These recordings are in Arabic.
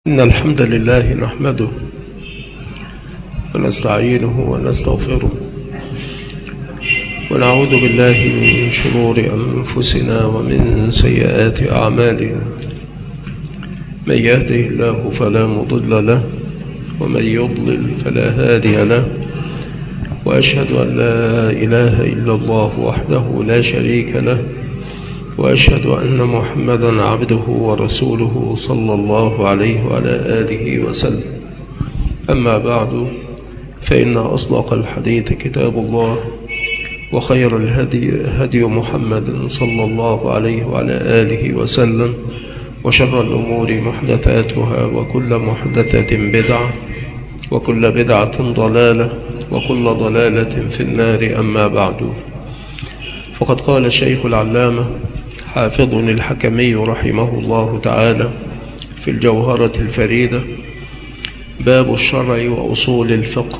إن الحمد لله نحمده ونستعينه ونستغفره ونعوذ بالله من شرور أنفسنا ومن سيئات أعمالنا. من يهده الله فلا مضل له ومن يضلل فلا هادي له، وأشهد أن لا إله إلا الله وحده لا شريك له، وأشهد أن محمدا عبده ورسوله صلى الله عليه وعلى آله وسلم. أما بعد، فإن أصدق الحديث كتاب الله، وخير الهدي هدي محمد صلى الله عليه وعلى آله وسلم، وشر الأمور محدثاتها، وكل محدثة بدعة، وكل بدعة ضلالة، وكل ضلالة في النار. أما بعد، فقد قال الشيخ العلامة حافظ الحكمي رحمه الله تعالى في الجوهرة الفريدة: باب الشرع وأصول الفقه.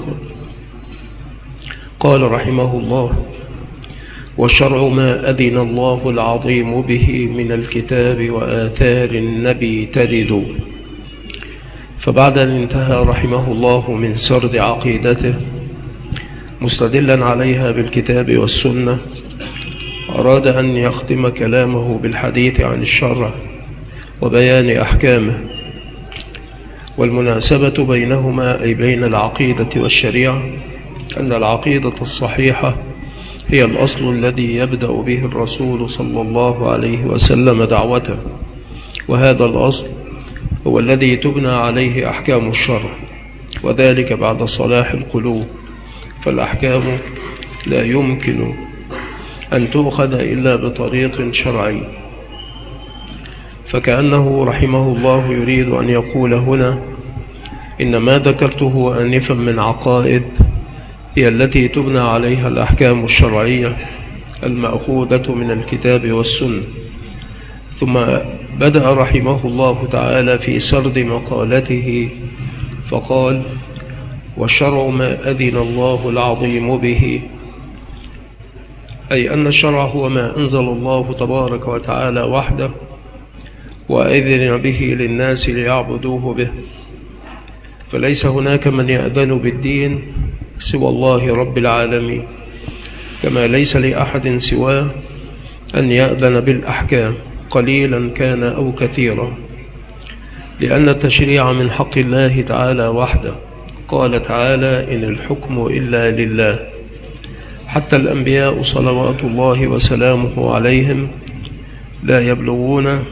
قال رحمه الله: والشرع ما أذن الله العظيم به من الكتاب وآثار النبي ترد. فبعد أن انتهى رحمه الله من سرد عقيدته مستدلا عليها بالكتاب والسنة، أراد أن يختم كلامه بالحديث عن الشرع وبيان أحكامه. والمناسبة بينهما أي بين العقيدة والشريعة أن العقيدة الصحيحة هي الأصل الذي يبدأ به الرسول صلى الله عليه وسلم دعوته، وهذا الأصل هو الذي تبنى عليه أحكام الشرع، وذلك بعد صلاح القلوب، فالأحكام لا يمكن أن تؤخذ إلا بطريق شرعي. فكأنه رحمه الله يريد أن يقول هنا إن ما ذكرته آنفا من عقائد هي التي تبنى عليها الأحكام الشرعية المأخوذة من الكتاب والسنة. ثم بدأ رحمه الله تعالى في سرد مقالته فقال: والشرع ما أذن الله العظيم به، أي أن الشرع هو ما أنزل الله تبارك وتعالى وحده وأذن به للناس ليعبدوه به، فليس هناك من يأذن بالدين سوى الله رب العالمين، كما ليس لأحد سواه أن يأذن بالأحكام قليلا كان أو كثيرا، لأن التشريع من حق الله تعالى وحده. قال تعالى: إن الحكم إلا لله. حتى الأنبياء صلوات الله وسلامه عليهم لا يبلغون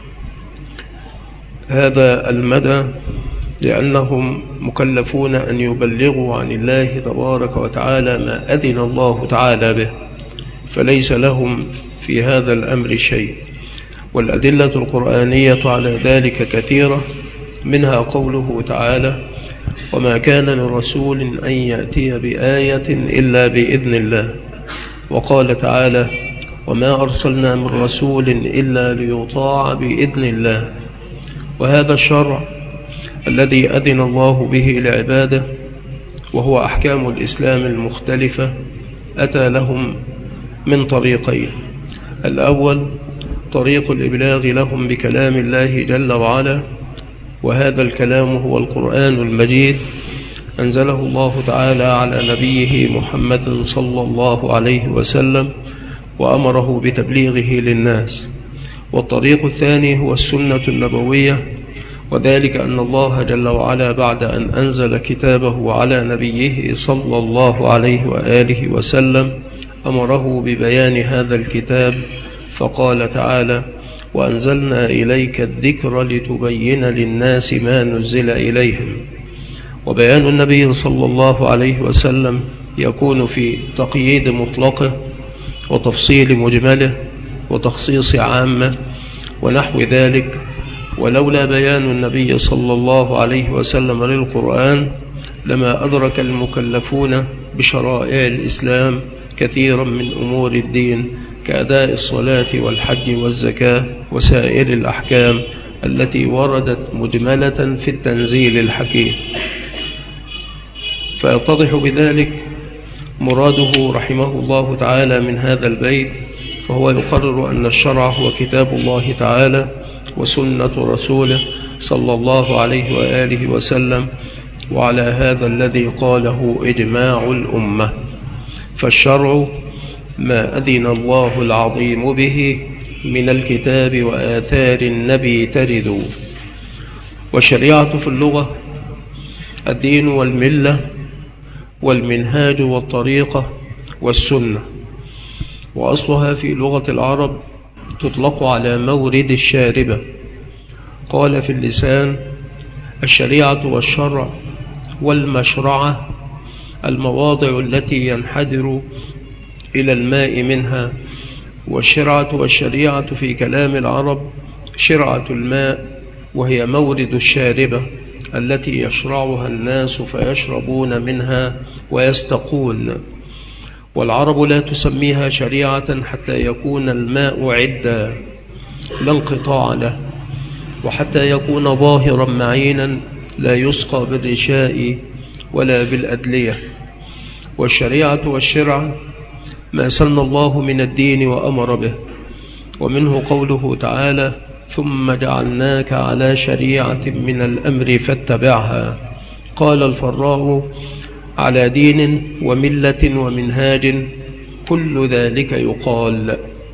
هذا المدى، لأنهم مكلفون أن يبلغوا عن الله تبارك وتعالى ما أذن الله تعالى به، فليس لهم في هذا الأمر شيء. والأدلة القرآنية على ذلك كثيرة، منها قوله تعالى: وما كان لرسول أن يأتي بآية إلا بإذن الله. وقال تعالى: وما أرسلنا من رسول إلا ليطاع بإذن الله. وهذا الشرع الذي أذن الله به لعباده، وهو أحكام الإسلام المختلفة، أتى لهم من طريقين: الأول طريق الإبلاغ لهم بكلام الله جل وعلا، وهذا الكلام هو القرآن المجيد، أنزله الله تعالى على نبيه محمد صلى الله عليه وسلم وأمره بتبليغه للناس. والطريق الثاني هو السنة النبوية، وذلك أن الله جل وعلا بعد أن أنزل كتابه على نبيه صلى الله عليه وآله وسلم أمره ببيان هذا الكتاب، فقال تعالى: وأنزلنا إليك الذكر لتبين للناس ما نزل إليهم. وبيان النبي صلى الله عليه وسلم يكون في تقييد مطلقه وتفصيل مجمله وتخصيص عامه ونحو ذلك. ولولا بيان النبي صلى الله عليه وسلم للقرآن لما أدرك المكلفون بشرائع الإسلام كثيرا من أمور الدين، كأداء الصلاة والحج والزكاة وسائر الأحكام التي وردت مجملة في التنزيل الحكيم. فيتضح بذلك مراده رحمه الله تعالى من هذا البيت، فهو يقرر أن الشرع هو كتاب الله تعالى وسنة رسوله صلى الله عليه وآله وسلم، وعلى هذا الذي قاله إجماع الأمة. فالشرع ما أذن الله العظيم به من الكتاب وآثار النبي ترد. والشريعة في اللغة الدين والملة والمنهاج والطريقة والسنة، وأصلها في لغة العرب تطلق على مورد الشاربة. قال في اللسان: الشريعة والشرع والمشرعة المواضع التي ينحدر إلى الماء منها. والشرعة والشريعة في كلام العرب شرعة الماء، وهي مورد الشاربة التي يشرعها الناس فيشربون منها ويستقون. والعرب لا تسميها شريعة حتى يكون الماء عدا لا انقطاع له، وحتى يكون ظاهرا معينا لا يسقى بالرشاء ولا بالأدلية. والشريعة والشرع ما سن الله من الدين وأمر به، ومنه قوله تعالى: ثم جعلناك على شريعة من الأمر فاتبعها. قال الفراء: على دين وملة ومنهاج كل ذلك يقال،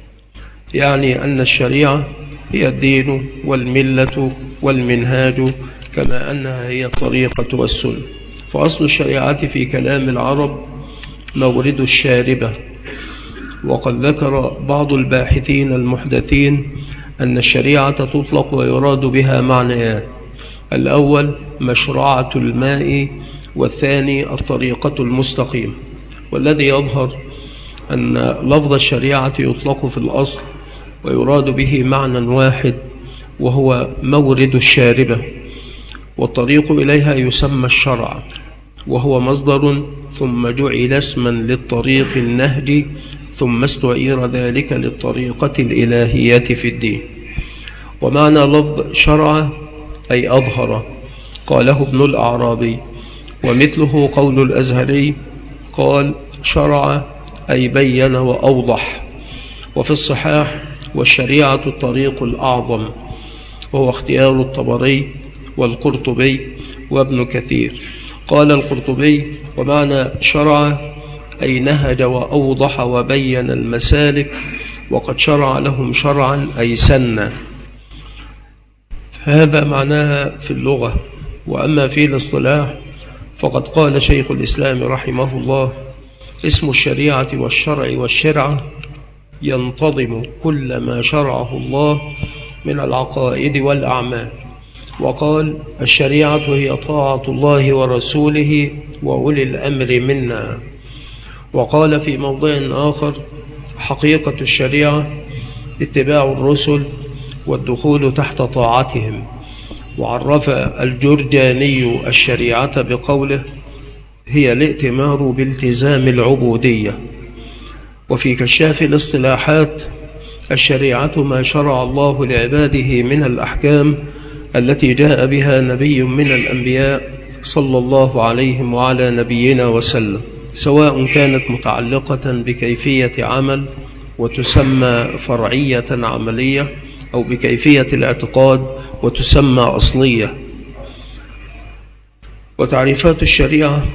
يعني أن الشريعة هي الدين والملة والمنهاج، كما أنها هي الطريقة والسنة. فأصل الشريعة في كلام العرب مورد الشاربة. وقد ذكر بعض الباحثين المحدثين أن الشريعة تطلق ويراد بها معنيان: الأول مشرعة الماء، والثاني الطريقة المستقيمة. والذي يظهر أن لفظ الشريعة يطلق في الأصل ويراد به معنى واحد، وهو مورد الشاربة، والطريق إليها يسمى الشرع، وهو مصدر ثم جعل اسما للطريق النهجي، ثم استعير ذلك للطريقة الإلهية في الدين. ومعنى لفظ شرع أي أظهر، قاله ابن الأعرابي، ومثله قول الأزهري قال: شرع أي بين وأوضح. وفي الصحاح: والشريعة الطريق الأعظم، وهو اختيار الطبري والقرطبي وابن كثير. قال القرطبي: ومعنى شرع أي نهج وأوضح وبين المسالك، وقد شرع لهم شرعا أي سنة. هذا معناها في اللغة. وأما في الاصطلاح فقد قال شيخ الإسلام رحمه الله: اسم الشريعة والشرع والشرعة ينتظم كل ما شرعه الله من العقائد والأعمال. وقال: الشريعة هي طاعة الله ورسوله وأولي الأمر منا. وقال في موضع آخر: حقيقة الشريعة اتباع الرسل والدخول تحت طاعتهم. وعرف الجرجاني الشريعة بقوله: هي الائتمار بالتزام العبودية. وفي كشاف الاصطلاحات: الشريعة ما شرع الله لعباده من الأحكام التي جاء بها نبي من الأنبياء صلى الله عليهم وعلى نبينا وسلم، سواء كانت متعلقة بكيفية عمل وتسمى فرعية عملية، أو بكيفية الاعتقاد وتسمى أصلية. وتعريفات الشريعة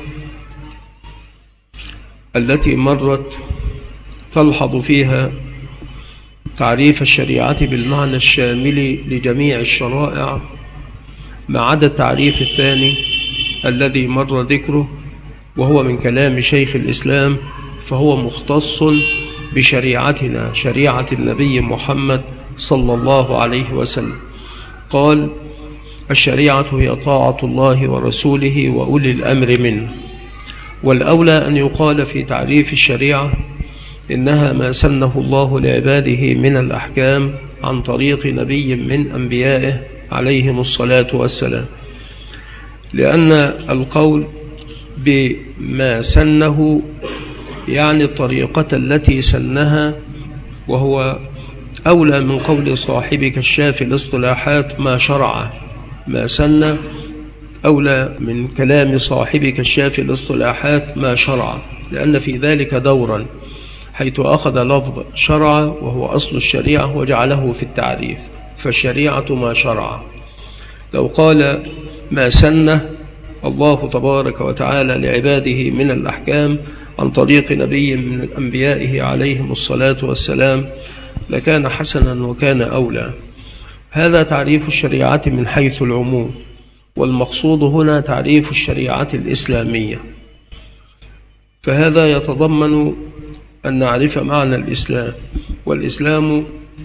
التي مرت تلحظ فيها تعريف الشريعة بالمعنى الشامل لجميع الشرائع، ما عدا التعريف الثاني الذي مر ذكره، وهو من كلام شيخ الإسلام، فهو مختص بشريعتنا، شريعة النبي محمد صلى الله عليه وسلم. قال: الشريعة هي طاعة الله ورسوله وأولي الأمر منه. والأولى أن يقال في تعريف الشريعة إنها ما سنه الله لعباده من الأحكام عن طريق نبي من أنبيائه عليهم الصلاة والسلام، لأن القول بما سنه يعني الطريقة التي سنها، وهو أولى من قول صاحب كشاف الاصطلاحات ما شرع. ما سن أولى من كلام صاحب كشاف الاصطلاحات ما شرع، لأن في ذلك دورا، حيث أخذ لفظ شرع وهو أصل الشريعة وجعله في التعريف. فالشريعة ما شرع، لو قال ما سنه الله تبارك وتعالى لعباده من الأحكام عن طريق نبي من أنبيائه عليهم الصلاة والسلام لكان حسنا وكان أولى. هذا تعريف الشريعة من حيث العموم، والمقصود هنا تعريف الشريعة الإسلامية. فهذا يتضمن أن نعرف معنى الإسلام، والإسلام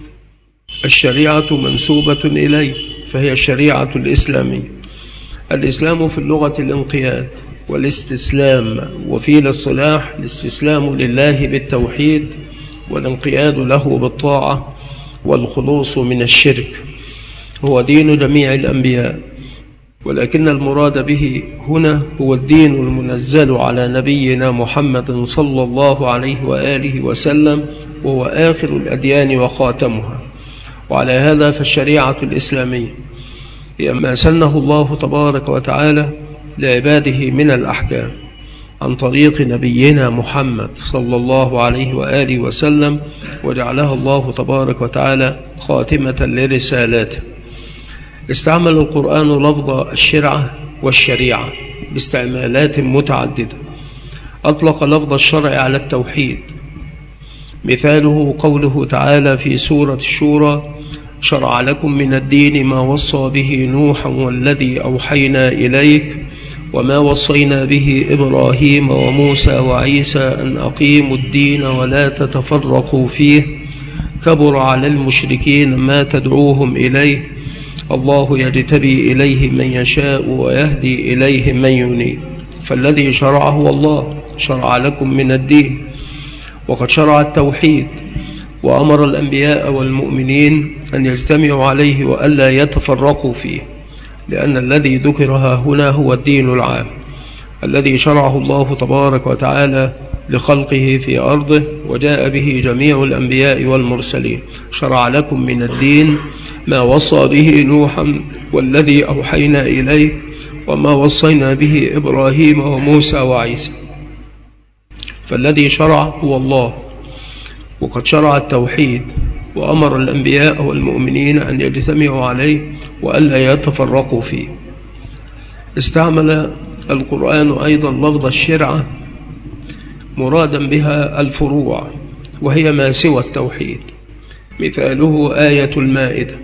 الشريعة منسوبة إليه، فهي الشريعة الإسلامية. الإسلام في اللغة الانقياد والاستسلام، وفي الاصطلاح الاستسلام لله بالتوحيد والانقياد له بالطاعة والخلوص من الشرك. هو دين جميع الأنبياء، ولكن المراد به هنا هو الدين المنزل على نبينا محمد صلى الله عليه وآله وسلم، وهو آخر الأديان وخاتمها. وعلى هذا فالشريعة الإسلامية هي ما سنه الله تبارك وتعالى لعباده من الأحكام عن طريق نبينا محمد صلى الله عليه وآله وسلم، وجعلها الله تبارك وتعالى خاتمة لرسالاته. استعمل القرآن لفظ الشرعة والشريعة باستعمالات متعددة. أطلق لفظ الشرع على التوحيد، مثاله قوله تعالى في سورة الشورى: شرع لكم من الدين ما وصى به نوحا والذي أوحينا إليك وما وصينا به إبراهيم وموسى وعيسى أن أقيموا الدين ولا تتفرقوا فيه كبر على المشركين ما تدعوهم إليه الله يجتبي إليه من يشاء ويهدي إليه من ينيب. فالذي شرع هو الله، شرع لكم من الدين. وقد شرع التوحيد وأمر الأنبياء والمؤمنين أن يجتمعوا عليه وألا يتفرقوا فيه، لأن الذي ذكرها هنا هو الدين العام الذي شرعه الله تبارك وتعالى لخلقه في أرضه، وجاء به جميع الأنبياء والمرسلين. شرع لكم من الدين ما وصى به نوحا والذي أوحينا إليه وما وصينا به إبراهيم وموسى وعيسى. فالذي شرع هو الله، وقد شرع التوحيد وأمر الأنبياء والمؤمنين أن يجتمعوا عليه وألا يتفرقوا فيه. استعمل القرآن أيضا لفظ الشرعة مرادا بها الفروع، وهي ما سوى التوحيد. مثاله آية المائدة: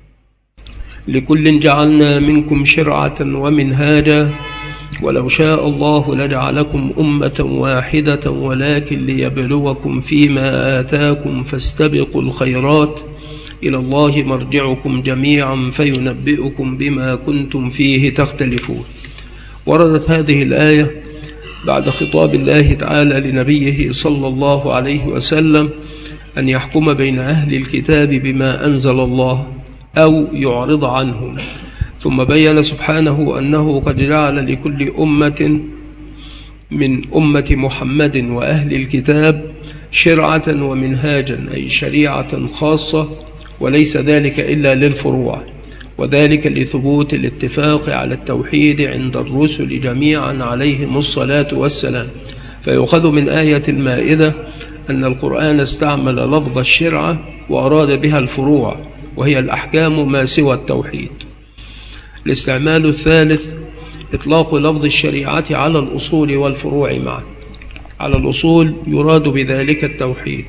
لكل جعلنا منكم شرعة ومنهاجا ولو شاء الله لجعلكم أمة واحدة ولكن ليبلوكم فيما آتاكم فاستبقوا الخيرات إلى الله مرجعكم جميعا فينبئكم بما كنتم فيه تختلفون. وردت هذه الآية بعد خطاب الله تعالى لنبيه صلى الله عليه وسلم أن يحكم بين أهل الكتاب بما أنزل الله أو يعرض عنهم، ثم بين سبحانه أنه قد جعل لكل أمة من أمة محمد وأهل الكتاب شرعة ومنهاجا، أي شريعة خاصة، وليس ذلك إلا للفروع، وذلك لثبوت الاتفاق على التوحيد عند الرسل جميعا عليهم الصلاة والسلام. فيؤخذ من آية المائدة أن القرآن استعمل لفظ الشرعة وأراد بها الفروع، وهي الأحكام ما سوى التوحيد. الاستعمال الثالث إطلاق لفظ الشريعة على الأصول والفروع معا. على الأصول يراد بذلك التوحيد،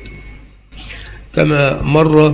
كما مر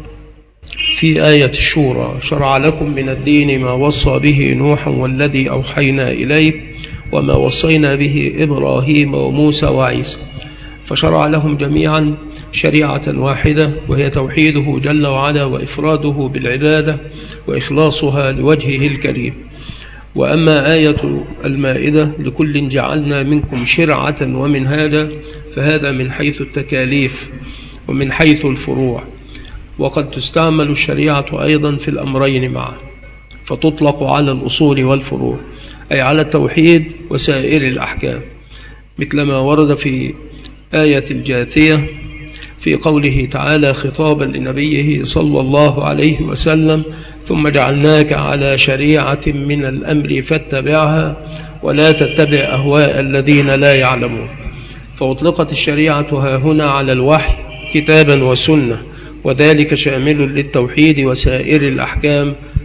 في آية الشورى: شرع لكم من الدين ما وصى به نوحا والذي أوحينا إليك وما وصينا به إبراهيم وموسى وعيسى. فشرع لهم جميعا شريعة واحدة، وهي توحيده جل وعلا وإفراده بالعبادة وإخلاصها لوجهه الكريم. وأما آية المائدة: لكل جعلنا منكم شرعة ومنهاجا، فهذا من حيث التكاليف ومن حيث الفروع. وقد تستعمل الشريعة أيضا في الأمرين معا، فتطلق على الأصول والفروع، أي على التوحيد وسائر الأحكام، مثل ما ورد في آية الجاثية في قوله تعالى خطابا لنبيه صلى الله عليه وسلم: ثم جعلناك على شريعة من الأمر فاتبعها ولا تتبع أهواء الذين لا يعلمون. فأطلقت الشريعة هنا على الوحي كتابا وسنة، وذلك شامل للتوحيد وسائر الأحكام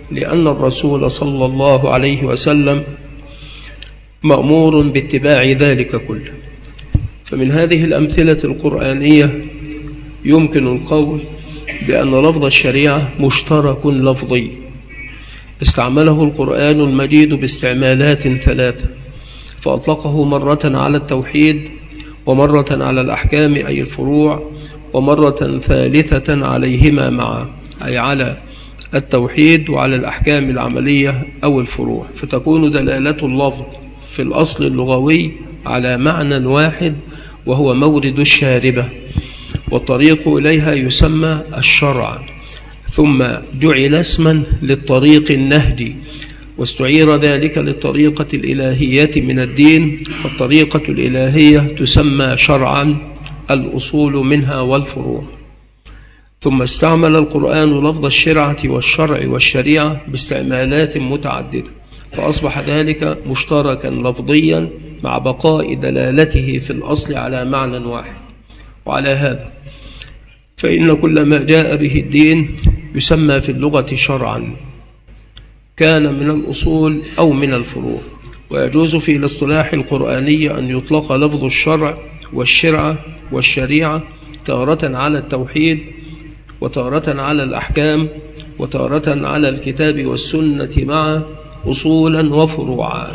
لأن الرسول صلى الله عليه وسلم مأمور باتباع ذلك كله. فمن هذه الأمثلة القرآنية يمكن القول بأن لفظ الشريعة مشترك لفظي استعمله القرآن المجيد باستعمالات ثلاثة، فأطلقه مرة على التوحيد، ومرة على الأحكام أي الفروع، ومرة ثالثة عليهما معا أي على التوحيد وعلى الأحكام العملية أو الفروع، فتكون دلالة اللفظ في الأصل اللغوي على معنى واحد وهو مورد الشاربة، والطريق إليها يسمى الشرع، ثم جعل اسما للطريق النهجي، واستعير ذلك للطريقة الإلهية من الدين، فالطريقة الإلهية تسمى شرعا الأصول منها والفروع. ثم استعمل القرآن لفظ الشرعة والشرع والشريعة باستعمالات متعددة، فأصبح ذلك مشتركا لفظيا مع بقاء دلالته في الأصل على معنى واحد. وعلى هذا فإن كل ما جاء به الدين يسمى في اللغة شرعا، كان من الأصول أو من الفروع. ويجوز في الاصطلاح القرآني أن يطلق لفظ الشرع والشرعة والشريعة تارة على التوحيد، وتارة على الأحكام، وتارة على الكتاب والسنة مع أصولا وفروعا.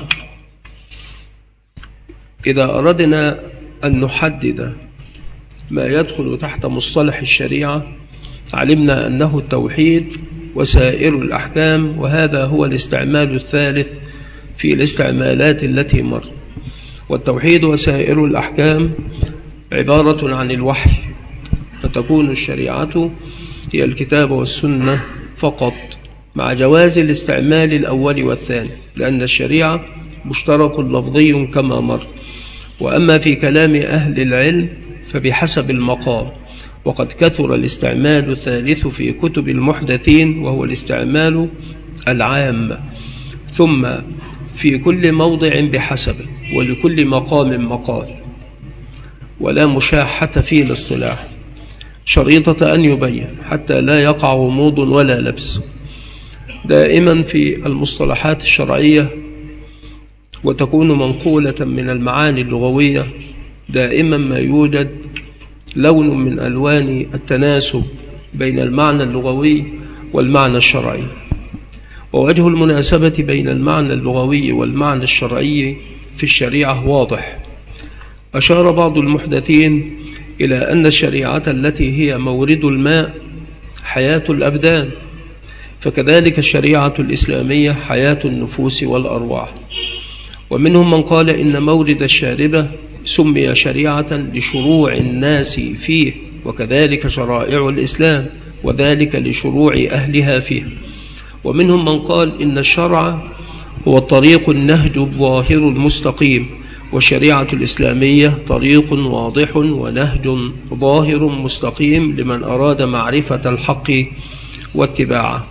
إذا أردنا أن نحدد ما يدخل تحت مصطلح الشريعة علمنا أنه التوحيد وسائر الأحكام، وهذا هو الاستعمال الثالث في الاستعمالات التي مر. والتوحيد وسائر الأحكام عبارة عن الوحي، فتكون الشريعة هي الكتاب والسنة فقط، مع جواز الاستعمال الأول والثاني، لأن الشريعة مشترك لفظي كما مر. وأما في كلام أهل العلم فبحسب المقام، وقد كثر الاستعمال الثالث في كتب المحدثين وهو الاستعمال العام، ثم في كل موضع بحسبه، ولكل مقام مقال، ولا مشاحة في الاصطلاح، شريطة أن يبين حتى لا يقع غموض ولا لبس. دائما في المصطلحات الشرعية وتكون منقولة من المعاني اللغوية دائما ما يوجد لون من ألوان التناسب بين المعنى اللغوي والمعنى الشرعي. ووجه المناسبة بين المعنى اللغوي والمعنى الشرعي في الشريعة واضح. أشار بعض المحدثين إلى أن الشريعة التي هي مورد الماء حياة الأبدان، فكذلك الشريعة الإسلامية حياة النفوس والأرواح. ومنهم من قال إن مورد الشاربة سمي شريعة لشروع الناس فيه، وكذلك شرائع الإسلام، وذلك لشروع أهلها فيه. ومنهم من قال إن الشرع هو الطريق النهج الظاهر المستقيم، والشريعة الإسلامية طريق واضح ونهج ظاهر مستقيم لمن أراد معرفة الحق واتباعه.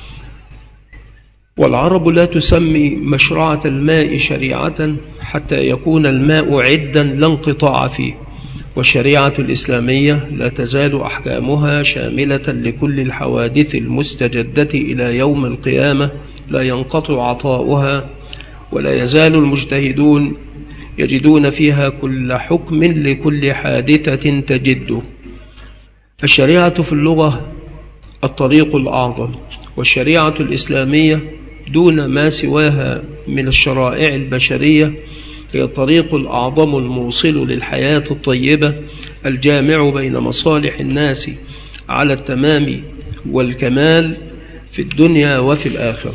والعرب لا تسمي مشرعة الماء شريعة حتى يكون الماء عدا لا انقطاع فيه، والشريعة الإسلامية لا تزال أحكامها شاملة لكل الحوادث المستجدة إلى يوم القيامة، لا ينقطع عطاؤها، ولا يزال المجتهدون يجدون فيها كل حكم لكل حادثة تجده. الشريعة في اللغة الطريق الأعظم، والشريعة الإسلامية دون ما سواها من الشرائع البشرية هي الطريق الأعظم الموصل للحياة الطيبة الجامع بين مصالح الناس على التمام والكمال في الدنيا وفي الآخرة.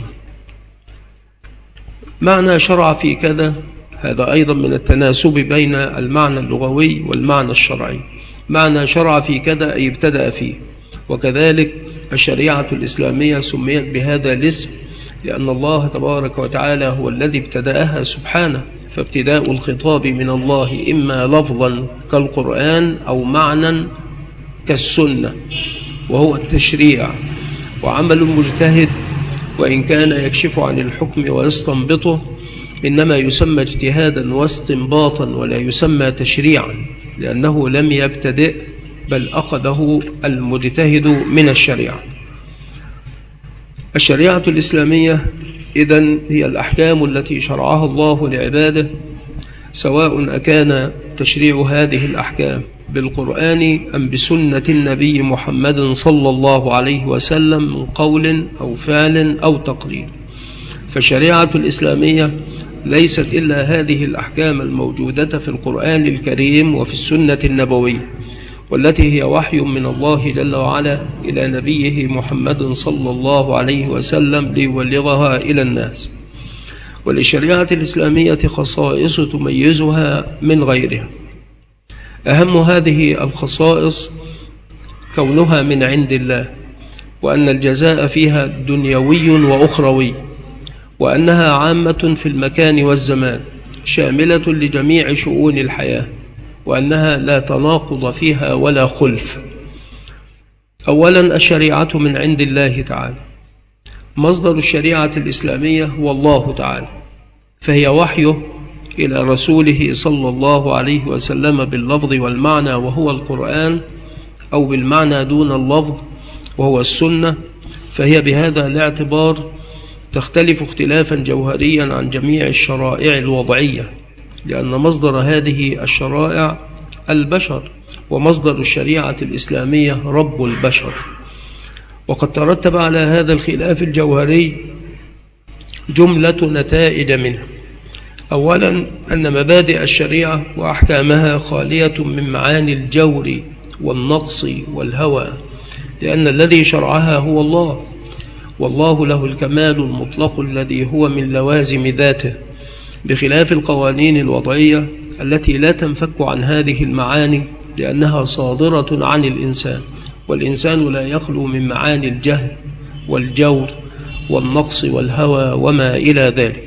معنى شرع في كذا هذا أيضا من التناسب بين المعنى اللغوي والمعنى الشرعي. معنى شرع في كذا أي ابتدأ فيه، وكذلك الشريعة الإسلامية سميت بهذا الاسم لأن الله تبارك وتعالى هو الذي ابتدأها سبحانه، فابتداء الخطاب من الله إما لفظا كالقرآن أو معنى كالسنة، وهو التشريع. وعمل المجتهد وإن كان يكشف عن الحكم ويستنبطه إنما يسمى اجتهادا واستنباطا ولا يسمى تشريعا، لأنه لم يبتدئ بل أخذه المجتهد من الشريعة. الشريعة الإسلامية إذن هي الأحكام التي شرعها الله لعباده، سواء أكان تشريع هذه الأحكام بالقرآن أم بسنة النبي محمد صلى الله عليه وسلم من قول أو فعل أو تقرير. فالشريعة الإسلامية ليست إلا هذه الأحكام الموجودة في القرآن الكريم وفي السنة النبوية، والتي هي وحي من الله جل وعلا إلى نبيه محمد صلى الله عليه وسلم ليبلغها إلى الناس. وللشريعة الإسلامية خصائص تميزها من غيرها. أهم هذه الخصائص كونها من عند الله، وأن الجزاء فيها دنيوي وأخروي، وأنها عامة في المكان والزمان، شاملة لجميع شؤون الحياة، وأنها لا تناقض فيها ولا خلف. أولا، الشريعة من عند الله تعالى. مصدر الشريعة الإسلامية هو الله تعالى، فهي وحيه إلى رسوله صلى الله عليه وسلم باللفظ والمعنى وهو القرآن، أو بالمعنى دون اللفظ وهو السنة، فهي بهذا الاعتبار تختلف اختلافا جوهريا عن جميع الشرائع الوضعية، لأن مصدر هذه الشرائع البشر، ومصدر الشريعة الإسلامية رب البشر. وقد ترتب على هذا الخلاف الجوهري جملة نتائج منه. أولا، أن مبادئ الشريعة وأحكامها خالية من معاني الجور والنقص والهوى، لأن الذي شرعها هو الله، والله له الكمال المطلق الذي هو من لوازم ذاته، بخلاف القوانين الوضعية التي لا تنفك عن هذه المعاني، لأنها صادرة عن الإنسان، والإنسان لا يخلو من معاني الجهل والجور والنقص والهوى وما إلى ذلك.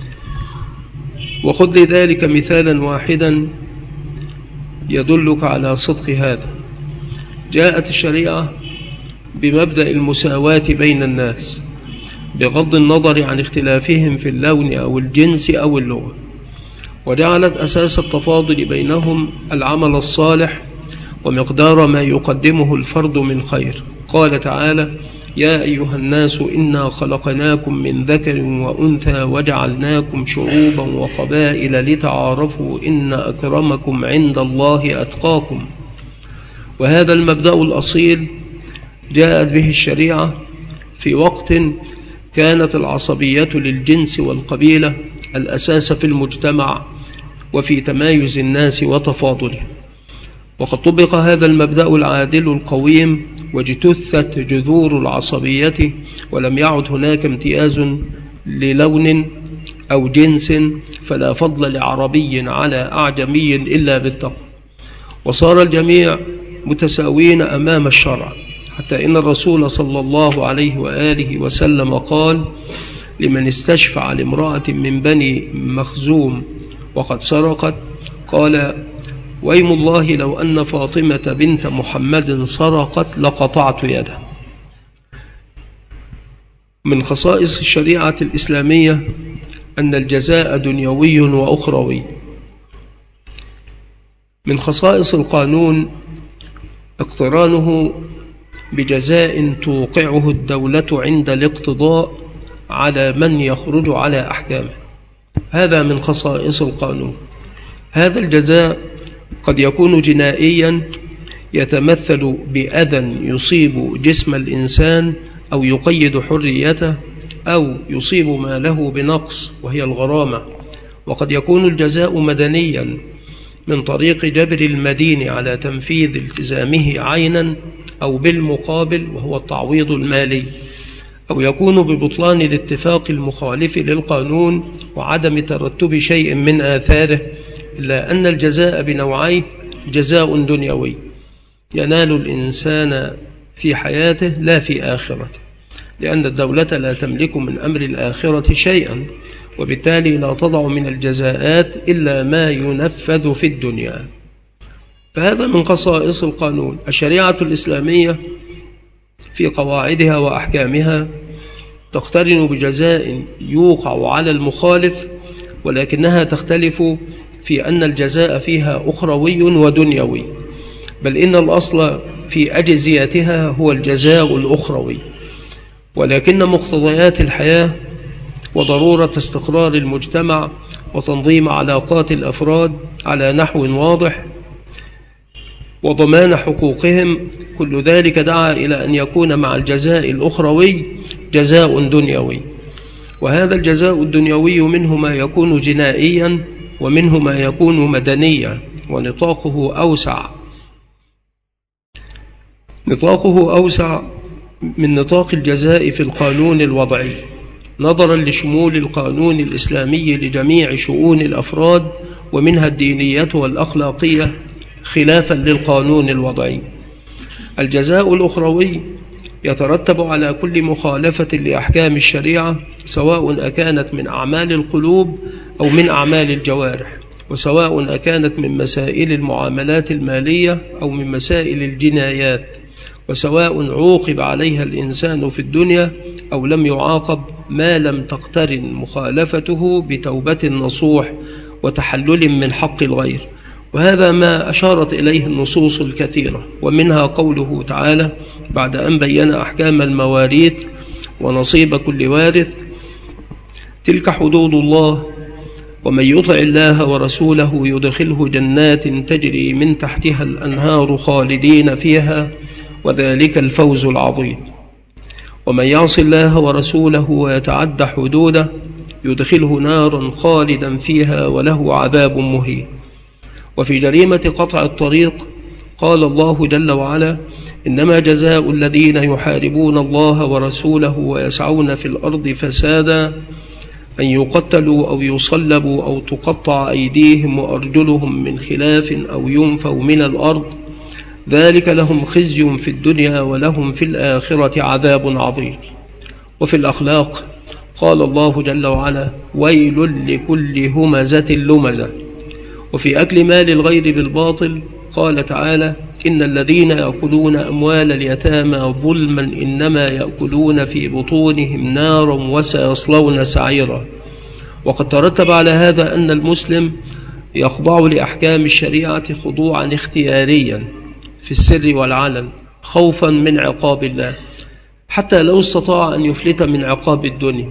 وخذ لذلك مثالا واحدا يدلك على صدق هذا. جاءت الشريعة بمبدأ المساواة بين الناس بغض النظر عن اختلافهم في اللون أو الجنس أو اللغة، وجعلت أساس التفاضل بينهم العمل الصالح ومقدار ما يقدمه الفرد من خير. قال تعالى: يا أيها الناس إنا خلقناكم من ذكر وأنثى وجعلناكم شعوبا وقبائل لتعارفوا إن أكرمكم عند الله أتقاكم. وهذا المبدأ الأصيل جاءت به الشريعة في وقت كانت العصبية للجنس والقبيلة الأساس في المجتمع وفي تمايز الناس وتفاضلهم. وقد طبق هذا المبدأ العادل القويم واجتثت جذور العصبية، ولم يعد هناك امتياز للون أو جنس، فلا فضل لعربي على أعجمي إلا بالتقوى، وصار الجميع متساوين أمام الشرع، حتى إن الرسول صلى الله عليه وآله وسلم قال لمن استشفع لامرأة من بني مخزوم وقد سرقت، قال: ويم الله لو أن فاطمة بنت محمد سرقت لقطعت يده. من خصائص الشريعة الإسلامية أن الجزاء دنيوي وأخروي. من خصائص القانون اقترانه بجزاء توقعه الدولة عند الاقتضاء على من يخرج على أحكامه. هذا من خصائص القانون. هذا الجزاء قد يكون جنائيا يتمثل بأذى يصيب جسم الإنسان أو يقيد حريته أو يصيب ماله بنقص وهي الغرامة. وقد يكون الجزاء مدنيا من طريق جبر المدين على تنفيذ التزامه عينا أو بالمقابل وهو التعويض المالي، أو يكون ببطلان الاتفاق المخالف للقانون وعدم ترتب شيء من آثاره، إلا أن الجزاء بنوعيه: جزاء دنيوي ينال الإنسان في حياته لا في آخرته، لأن الدولة لا تملك من أمر الآخرة شيئا، وبالتالي لا تضع من الجزاءات إلا ما ينفذ في الدنيا. فهذا من خصائص القانون. الشريعة الإسلامية في قواعدها وأحكامها تقترن بجزاء يوقع على المخالف، ولكنها تختلف في أن الجزاء فيها أخروي ودنيوي، بل إن الأصل في أجزيتها هو الجزاء الأخروي. ولكن مقتضيات الحياة وضرورة استقرار المجتمع وتنظيم علاقات الأفراد على نحو واضح وضمان حقوقهم، كل ذلك دعا إلى أن يكون مع الجزاء الأخروي جزاء دنيوي. وهذا الجزاء الدنيوي منه ما يكون جنائيا ومنه ما يكون مدنيا، ونطاقه أوسع من نطاق الجزاء في القانون الوضعي، نظرا لشمول القانون الإسلامي لجميع شؤون الأفراد ومنها الدينية والأخلاقية خلافا للقانون الوضعي. الجزاء الأخروي يترتب على كل مخالفة لأحكام الشريعة، سواء أكانت من أعمال القلوب أو من أعمال الجوارح، وسواء أكانت من مسائل المعاملات المالية أو من مسائل الجنايات، وسواء عوقب عليها الإنسان في الدنيا أو لم يعاقب، ما لم تقترن مخالفته بتوبة نصوح وتحلل من حق الغير. وهذا ما أشارت إليه النصوص الكثيرة، ومنها قوله تعالى بعد أن بين أحكام المواريث ونصيب كل وارث: تلك حدود الله ومن يطع الله ورسوله يدخله جنات تجري من تحتها الأنهار خالدين فيها وذلك الفوز العظيم. ومن يعص الله ورسوله ويتعد حدوده يدخله نارا خالدا فيها وله عذاب مهين. وفي جريمة قطع الطريق قال الله جل وعلا: إنما جزاء الذين يحاربون الله ورسوله ويسعون في الأرض فسادا أن يقتلوا أو يصلبوا أو تقطع أيديهم وأرجلهم من خلاف أو ينفوا من الأرض، ذلك لهم خزي في الدنيا ولهم في الآخرة عذاب عظيم. وفي الأخلاق قال الله جل وعلا: ويل لكل همزة لمزة. وفي أكل مال الغير بالباطل قال تعالى: إن الذين يأكلون أموال اليتامى ظلما إنما يأكلون في بطونهم نارا وسيصلون سعيرا. وقد ترتب على هذا أن المسلم يخضع لأحكام الشريعة خضوعا اختياريا في السر والعلن خوفا من عقاب الله، حتى لو استطاع أن يفلت من عقاب الدنيا.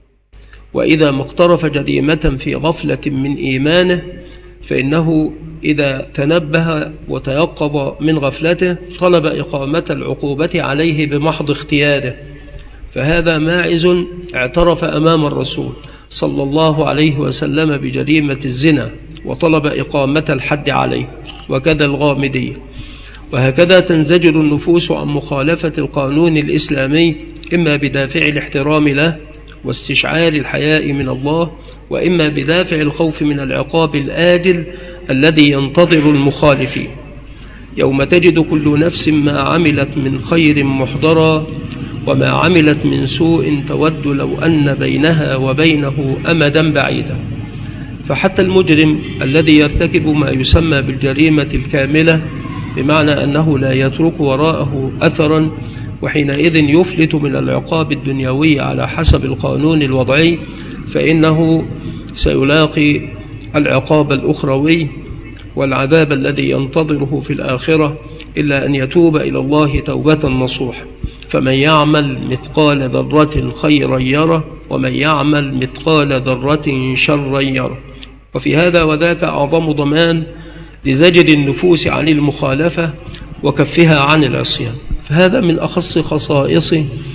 وإذا ما اقترف جريمة في غفلة من إيمانه فإنه إذا تنبه وتيقظ من غفلته طلب إقامة العقوبة عليه بمحض اختياره، فهذا ماعز اعترف أمام الرسول صلى الله عليه وسلم بجريمة الزنا وطلب إقامة الحد عليه، وكذا الغامدية. وهكذا تنزجر النفوس عن مخالفة القانون الإسلامي، إما بدافع الاحترام له واستشعار الحياء من الله، وإما بدافع الخوف من العقاب الآجل الذي ينتظر المخالفين. يوم تجد كل نفس ما عملت من خير محضرا وما عملت من سوء تود لو أن بينها وبينه أمدا بعيدا. فحتى المجرم الذي يرتكب ما يسمى بالجريمة الكاملة، بمعنى أنه لا يترك وراءه أثرا، وحينئذ يفلت من العقاب الدنيوي على حسب القانون الوضعي، فإنه سيلاقي العقاب الأخروي والعذاب الذي ينتظره في الآخرة، إلا أن يتوب إلى الله توبة نصوحا. فمن يعمل مثقال ذرة خيرا يره ومن يعمل مثقال ذرة شرا يره. وفي هذا وذاك أعظم ضمان لزجر النفوس عن المخالفة وكفها عن العصيان. فهذا من أخص خصائص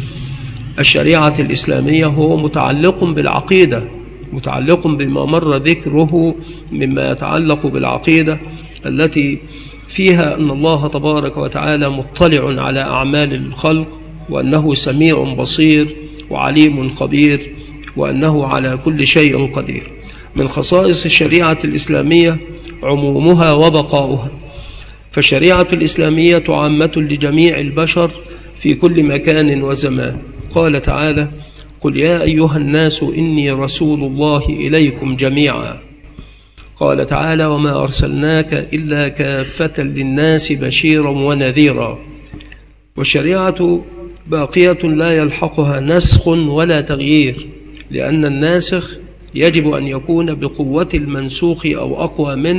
الشريعة الإسلامية، هو متعلق بالعقيدة، متعلق بما مر ذكره مما يتعلق بالعقيدة التي فيها أن الله تبارك وتعالى مطلع على أعمال الخلق، وأنه سميع بصير وعليم خبير، وأنه على كل شيء قدير. من خصائص الشريعة الإسلامية عمومها وبقاؤها، فالشريعة الإسلامية عامة لجميع البشر في كل مكان وزمان. قال تعالى: قل يا أيها الناس إني رسول الله إليكم جميعا. قال تعالى: وما أرسلناك إلا كافة للناس بشيرا ونذيرا. والشريعة باقية لا يلحقها نسخ ولا تغيير، لأن الناسخ يجب أن يكون بقوة المنسوخ أو أقوى منه،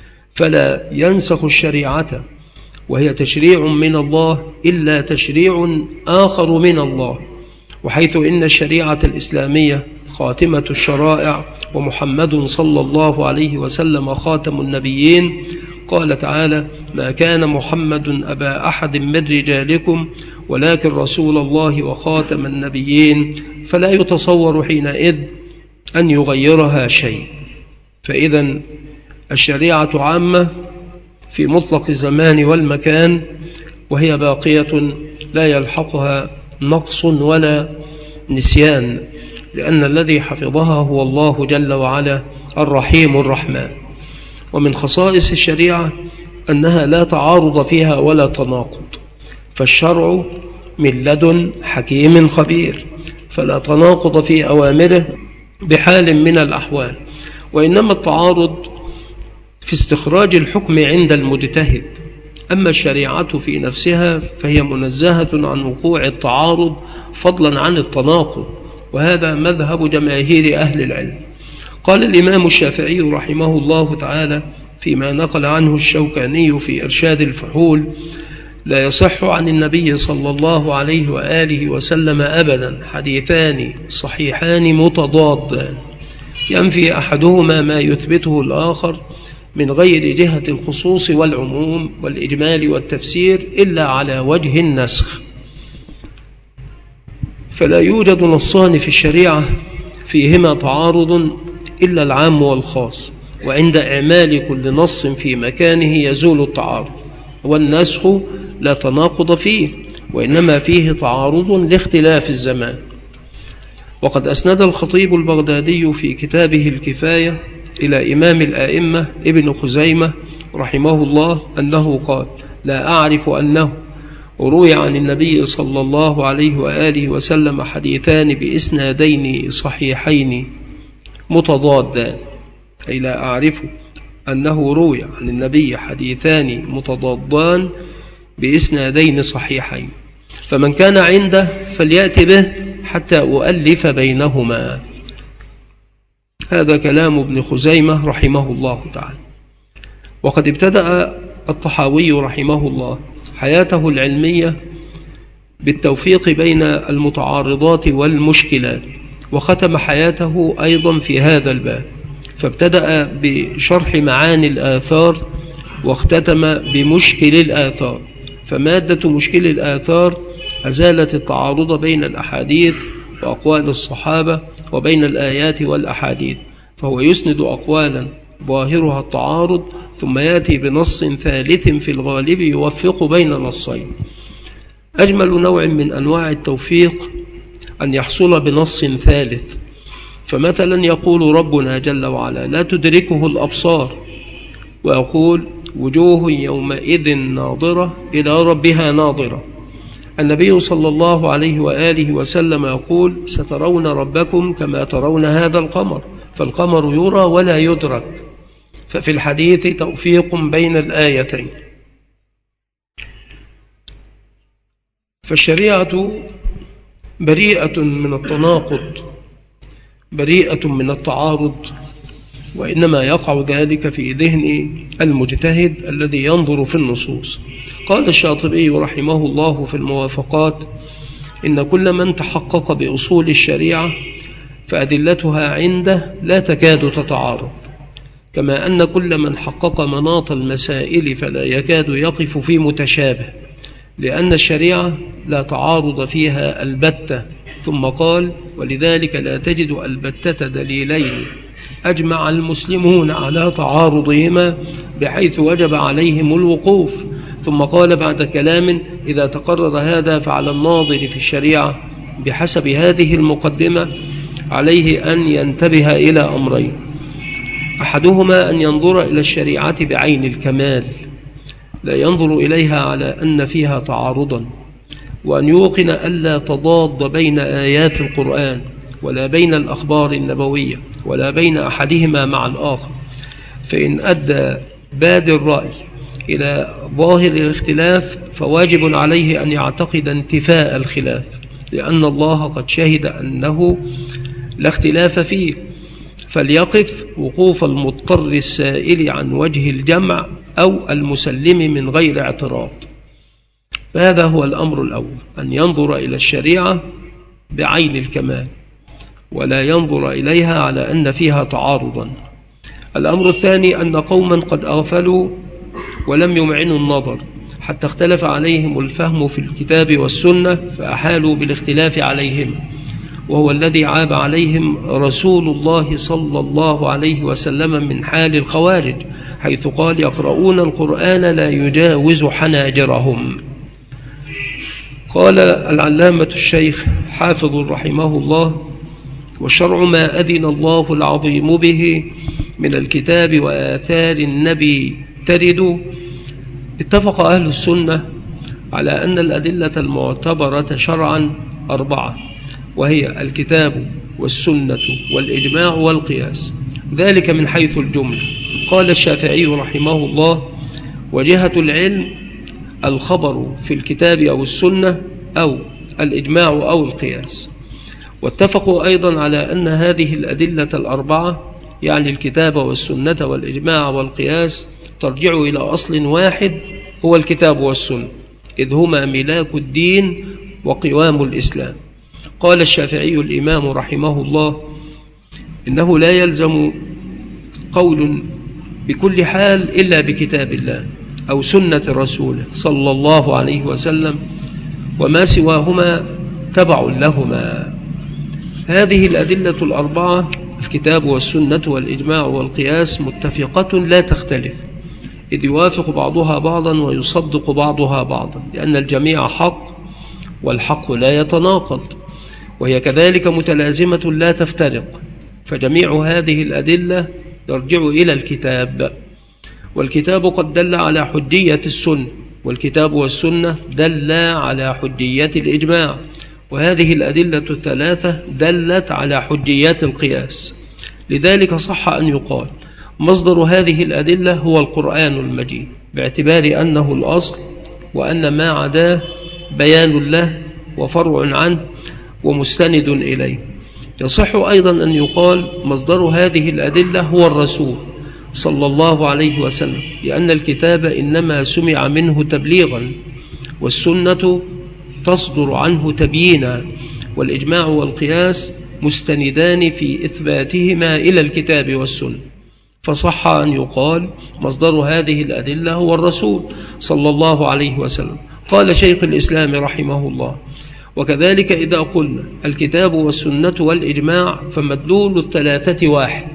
فلا ينسخ الشريعة وهي تشريع من الله إلا تشريع آخر من الله، وحيث إن الشريعة الإسلامية خاتمة الشرائع ومحمد صلى الله عليه وسلم خاتم النبيين، قال تعالى: ما كان محمد أبا أحد من رجالكم ولكن رسول الله وخاتم النبيين، فلا يتصور حينئذ أن يغيرها شيء. فإذا الشريعة عامة في مطلق الزمان والمكان، وهي باقية لا يلحقها نقص ولا نسيان، لأن الذي حفظها هو الله جل وعلا الرحيم الرحمن. ومن خصائص الشريعة أنها لا تعارض فيها ولا تناقض، فالشرع من لدن حكيم خبير، فلا تناقض في أوامره بحال من الأحوال، وإنما التعارض في استخراج الحكم عند المجتهد. أما الشريعة في نفسها فهي منزهة عن وقوع التعارض فضلا عن التناقض، وهذا مذهب جماهير أهل العلم. قال الإمام الشافعي رحمه الله تعالى فيما نقل عنه الشوكاني في إرشاد الفحول: لا يصح عن النبي صلى الله عليه وآله وسلم أبدا حديثان صحيحان متضادان ينفي أحدهما ما يثبته الآخر من غير جهة الخصوص والعموم والإجمال والتفسير إلا على وجه النسخ. فلا يوجد نصان في الشريعة فيهما تعارض إلا العام والخاص، وعند إعمال كل نص في مكانه يزول التعارض، والنسخ لا تناقض فيه، وإنما فيه تعارض لاختلاف الزمان. وقد أسند الخطيب البغدادي في كتابه الكفاية إلى إمام الآئمة ابن خزيمة رحمه الله أنه قال: لا أعرف أنه روي عن النبي صلى الله عليه وآله وسلم حديثان بإسنادين صحيحين متضادان، أي لا أعرف أنه روي عن النبي حديثان متضادان بإسنادين صحيحين، فمن كان عنده فليأتي به حتى أؤلف بينهما. هذا كلام ابن خزيمة رحمه الله تعالى. وقد ابتدأ الطحاوي رحمه الله حياته العلمية بالتوفيق بين المتعارضات والمشكلات، وختم حياته أيضا في هذا الباب، فابتدأ بشرح معاني الآثار واختتم بمشكل الآثار. فمادة مشكل الآثار أزالت التعارض بين الأحاديث وأقوال الصحابة وبين الآيات والأحاديث، فهو يسند أقوالا ظاهرها التعارض ثم يأتي بنص ثالث في الغالب يوفق بين نصين. أجمل نوع من أنواع التوفيق أن يحصل بنص ثالث، فمثلا يقول ربنا جل وعلا: لا تدركه الأبصار، ويقول: وجوه يومئذ ناظرة إلى ربها ناظرة. النبي صلى الله عليه وآله وسلم يقول: سترون ربكم كما ترون هذا القمر، فالقمر يرى ولا يدرك. ففي الحديث توفيق بين الآيتين. فالشريعة بريئة من التناقض، بريئة من التعارض، وإنما يقع ذلك في ذهن المجتهد الذي ينظر في النصوص. قال الشاطبي رحمه الله في الموافقات: إن كل من تحقق بأصول الشريعة فأدلتها عنده لا تكاد تتعارض، كما أن كل من حقق مناط المسائل فلا يكاد يقف في متشابه، لأن الشريعة لا تعارض فيها البتة. ثم قال: ولذلك لا تجد البتة دليلين أجمع المسلمون على تعارضهما بحيث وجب عليهم الوقوف. ثم قال بعد كلام: إذا تقرر هذا فعلى الناظر في الشريعة بحسب هذه المقدمة عليه أن ينتبه إلى أمرين: أحدهما أن ينظر إلى الشريعة بعين الكمال، لا ينظر إليها على أن فيها تعارضا، وأن يوقن ألا تضاد بين آيات القرآن ولا بين الأخبار النبوية ولا بين أحدهما مع الآخر. فإن أدى بادي الرأي إلى ظاهر الاختلاف فواجب عليه أن يعتقد انتفاء الخلاف، لأن الله قد شهد أنه لا اختلاف فيه، فليقف وقوف المضطر السائل عن وجه الجمع أو المسلم من غير اعتراض. فهذا هو الأمر الأول، أن ينظر إلى الشريعة بعين الكمال ولا ينظر إليها على أن فيها تعارضا. الأمر الثاني أن قوما قد أغفلوا ولم يمعنوا النظر حتى اختلف عليهم الفهم في الكتاب والسنة فأحالوا بالاختلاف عليهم، وهو الذي عاب عليهم رسول الله صلى الله عليه وسلم من حال الخوارج، حيث قال: يقرؤون القرآن لا يجاوز حناجرهم. قال العلامة الشيخ حافظ رحمه الله: والشرع ما أذن الله العظيم به من الكتاب وآثار النبي ترد. اتفق أهل السنة على أن الأدلة المعتبرة شرعا 4، وهي الكتاب والسنة والإجماع والقياس، ذلك من حيث الجملة. قال الشافعي رحمه الله: وجهة العلم الخبر في الكتاب أو السنة أو الإجماع أو القياس. واتفقوا أيضا على أن هذه الأدلة 4 يعني الكتاب والسنة والإجماع والقياس ترجع إلى أصل واحد هو الكتاب والسنة، إذ هما ملاك الدين وقوام الإسلام. قال الشافعي الإمام رحمه الله: إنه لا يلزم قول بكل حال إلا بكتاب الله أو سنة رسوله صلى الله عليه وسلم، وما سواهما تبع لهما. هذه الأدلة 4 الكتاب والسنة والإجماع والقياس متفقة لا تختلف، إذ يوافق بعضها بعضا ويصدق بعضها بعضا، لأن الجميع حق والحق لا يتناقض، وهي كذلك متلازمة لا تفترق. فجميع هذه الأدلة يرجع إلى الكتاب، والكتاب قد دل على حجية السنة، والكتاب والسنة دل على حجية الإجماع، وهذه الأدلة 3 دلت على حجيات القياس. لذلك صح أن يقال مصدر هذه الأدلة هو القرآن المجيد، باعتبار أنه الأصل، وأن ما عداه بيان له وفرع عنه ومستند إليه. يصح أيضا أن يقال مصدر هذه الأدلة هو الرسول صلى الله عليه وسلم، لأن الكتاب إنما سمع منه تبليغا، والسنة تصدر عنه تبيينا، والإجماع والقياس مستندان في إثباتهما إلى الكتاب والسنة. فصح أن يقال مصدر هذه الأدلة هو الرسول صلى الله عليه وسلم. قال شيخ الإسلام رحمه الله: وكذلك إذا قلنا الكتاب والسنة والإجماع فمدلول 3 واحد،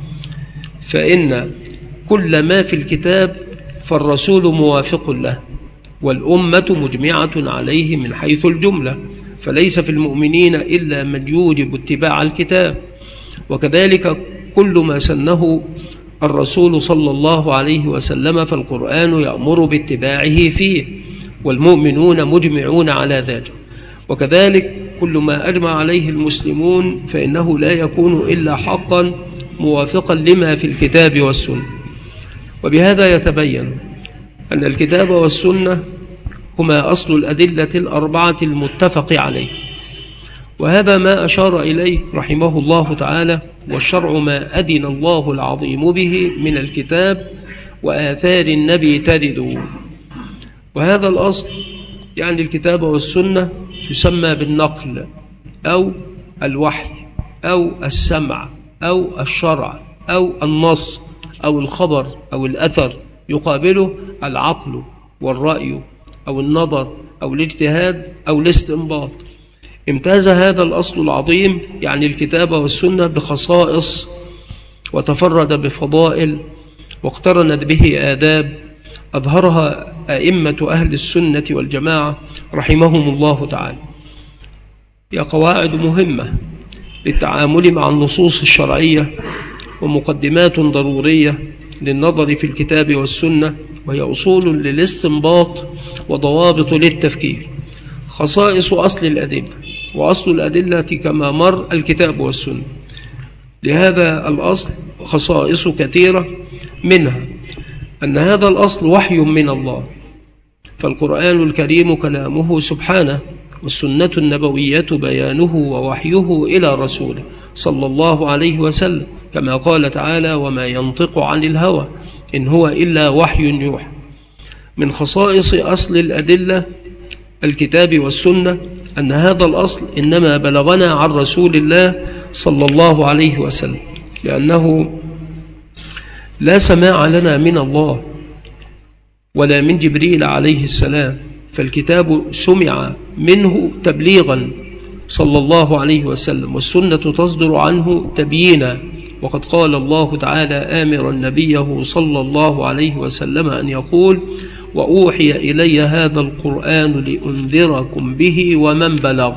فإن كل ما في الكتاب فالرسول موافق له، والأمة مجمعة عليه من حيث الجملة، فليس في المؤمنين إلا من يوجب اتباع الكتاب. وكذلك كل ما سنه الرسول صلى الله عليه وسلم فالقرآن يأمر باتباعه فيه، والمؤمنون مجمعون على ذلك. وكذلك كل ما أجمع عليه المسلمون فإنه لا يكون إلا حقا موافقا لما في الكتاب والسنة. وبهذا يتبين أن الكتاب والسنة هما أصل الأدلة 4 المتفق عليه، وهذا ما أشار إليه رحمه الله تعالى: والشرع ما أذن الله العظيم به من الكتاب وآثار النبي ترد. وهذا الأصل يعني الكتاب والسنة يسمى بالنقل أو الوحي أو السمع أو الشرع أو النص أو الخبر أو الأثر، يقابله العقل والرأي أو النظر أو الاجتهاد أو الاستنباط. امتاز هذا الأصل العظيم يعني الكتاب والسنة بخصائص، وتفرد بفضائل، واقترنت به آداب أظهرها أئمة أهل السنة والجماعة رحمهم الله تعالى. هي قواعد مهمة للتعامل مع النصوص الشرعية، ومقدمات ضرورية للنظر في الكتاب والسنة، وهي أصول للاستنباط وضوابط للتفكير. خصائص أصل الأدلة، وأصل الأدلة كما مر الكتاب والسنة. لهذا الأصل خصائص كثيرة، منها أن هذا الأصل وحي من الله، فالقرآن الكريم كلامه سبحانه، والسنة النبوية بيانه ووحيه إلى رسوله صلى الله عليه وسلم، كما قال تعالى: وما ينطق عن الهوى إن هو إلا وحي يوحى. من خصائص أصل الأدلة الكتاب والسنة أن هذا الأصل إنما بلغنا عن رسول الله صلى الله عليه وسلم، لأنه لا سماع لنا من الله ولا من جبريل عليه السلام، فالكتاب سمع منه تبليغا صلى الله عليه وسلم، والسنة تصدر عنه تبيينا. وقد قال الله تعالى آمرا نبيه صلى الله عليه وسلم أن يقول: وأوحي إلي هذا القرآن لأنذركم به ومن بلغ.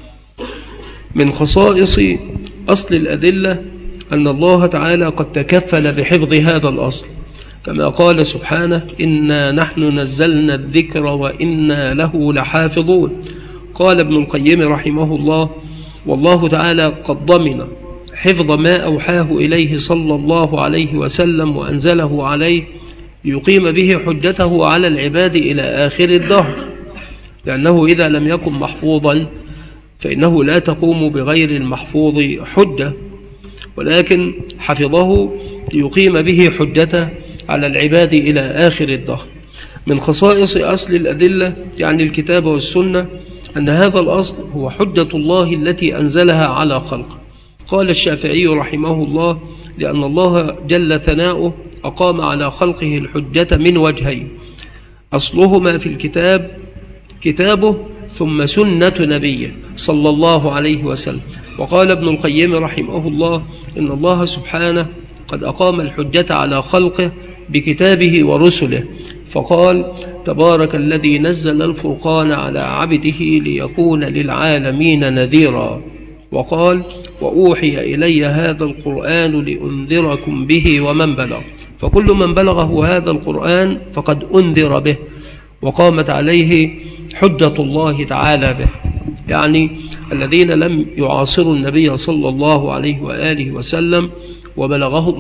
من خصائص أصل الأدلة أن الله تعالى قد تكفل بحفظ هذا الأصل، كما قال سبحانه: إنا نحن نزلنا الذكر وإنا له لحافظون. قال ابن القيم رحمه الله: والله تعالى قد ضمن حفظ ما أوحاه إليه صلى الله عليه وسلم وأنزله عليه ليقيم به حجته على العباد إلى آخر الدهر، لأنه إذا لم يكن محفوظا فإنه لا تقوم بغير المحفوظ حجة، ولكن حفظه ليقيم به حجته على العباد إلى آخر الدهر. من خصائص أصل الأدلة يعني الكتاب والسنة أن هذا الأصل هو حجة الله التي أنزلها على خلقه. قال الشافعي رحمه الله: لأن الله جل ثناؤه أقام على خلقه الحجة من وجهين، أصلهما في الكتاب كتابه ثم سنة نبيه صلى الله عليه وسلم. وقال ابن القيم رحمه الله: إن الله سبحانه قد أقام الحجة على خلقه بكتابه ورسله، فقال: تبارك الذي نزل الفرقان على عبده ليكون للعالمين نذيرا. وقال: وأوحي إلي هذا القرآن لأنذركم به ومن بلغ. فكل من بلغه هذا القرآن فقد أنذر به وقامت عليه حجة الله تعالى به، يعني الذين لم يعاصروا النبي صلى الله عليه وآله وسلم وبلغهم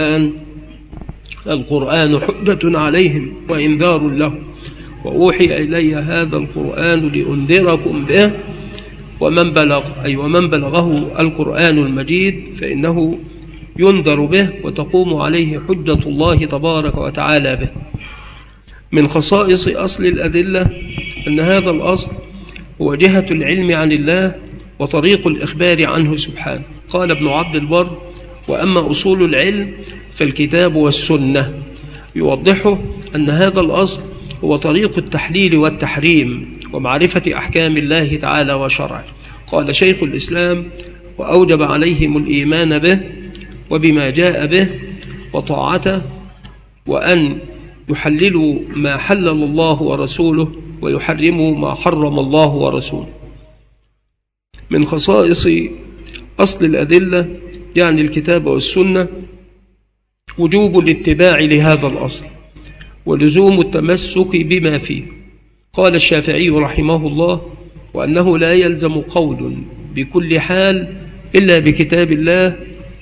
القرآن حجة عليهم وإنذار لهم. وأوحي إلي هذا القرآن لأنذركم به ومن بلغ، أي ومن بلغه القرآن المجيد فإنه ينذر به وتقوم عليه حجة الله تبارك وتعالى به. من خصائص أصل الأدلة أن هذا الأصل هو جهة العلم عن الله وطريق الإخبار عنه سبحانه. قال ابن عبد البر: وأما أصول العلم فالكتاب والسنة. يوضحه أن هذا الأصل هو طريق التحليل والتحريم ومعرفة أحكام الله تعالى وشرعه. قال شيخ الإسلام: وأوجب عليهم الإيمان به وبما جاء به وطاعته، وأن يحللوا ما حلل الله ورسوله ويحرموا ما حرم الله ورسوله. من خصائص أصل الأدلة يعني الكتاب والسنة وجوب الاتباع لهذا الأصل ولزوم التمسك بما فيه. قال الشافعي رحمه الله: وأنه لا يلزم قول بكل حال إلا بكتاب الله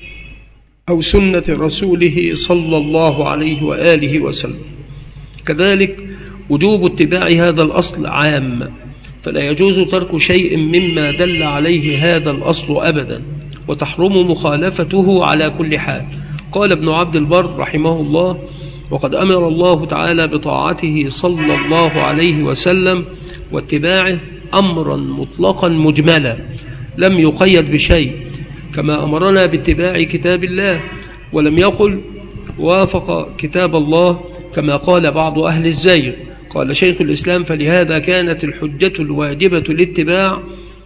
أو سنة رسوله صلى الله عليه وآله وسلم. كذلك وجوب اتباع هذا الأصل عام، فلا يجوز ترك شيء مما دل عليه هذا الأصل أبدا، وتحرم مخالفته على كل حال. قال ابن عبد البر رحمه الله: وقد أمر الله تعالى بطاعته صلى الله عليه وسلم واتباعه أمرا مطلقا مجملا لم يقيد بشيء، كما أمرنا باتباع كتاب الله ولم يقل وافق كتاب الله كما قال بعض أهل الزيغ. قال شيخ الإسلام: فلهذا كانت الحجة الواجبة الاتباع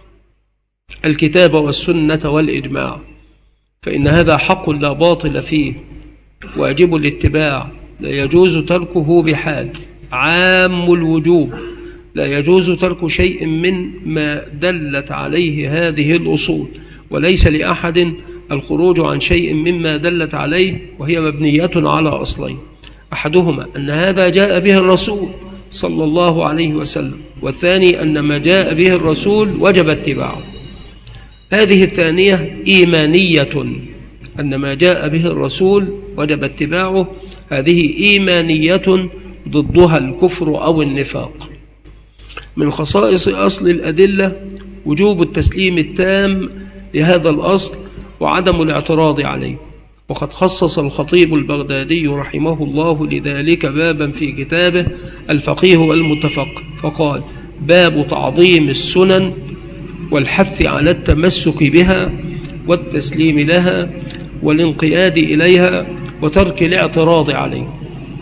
الكتاب والسنة والإجماع، فإن هذا حق لا باطل فيه، واجب الاتباع لا يجوز تركه بحال، عام الوجوب لا يجوز ترك شيء من ما دلت عليه هذه الأصول، وليس لأحد الخروج عن شيء مما دلت عليه، وهي مبنية على أصلين: أحدهما أن هذا جاء به الرسول صلى الله عليه وسلم، والثاني أن ما جاء به الرسول وجب اتباعه. هذه الثانية إيمانية، أن ما جاء به الرسول وجب اتباعه، هذه إيمانية ضدها الكفر أو النفاق. من خصائص أصل الأدلة وجوب التسليم التام لهذا الأصل وعدم الاعتراض عليه. وقد خصص الخطيب البغدادي رحمه الله لذلك بابا في كتابه الفقيه والمتفقه، فقال: باب تعظيم السنن والحث على التمسك بها والتسليم لها والانقياد إليها وترك الاعتراض عليه.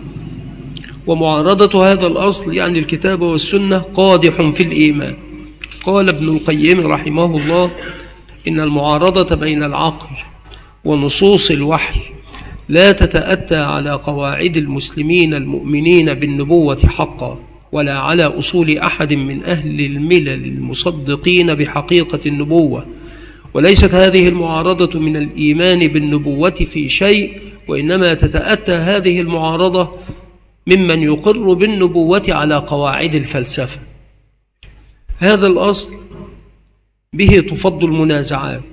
ومعارضة هذا الأصل يعني الكتاب والسنة قادح في الإيمان. قال ابن القيم رحمه الله: إن المعارضة بين العقل ونصوص الوحي لا تتأتى على قواعد المسلمين المؤمنين بالنبوة حقا، ولا على أصول أحد من أهل الملل المصدقين بحقيقة النبوة. وليست هذه المعارضة من الإيمان بالنبوة في شيء، وإنما تتأتى هذه المعارضة ممن يقر بالنبوة على قواعد الفلسفة. هذا الأصل به تفض المنازعات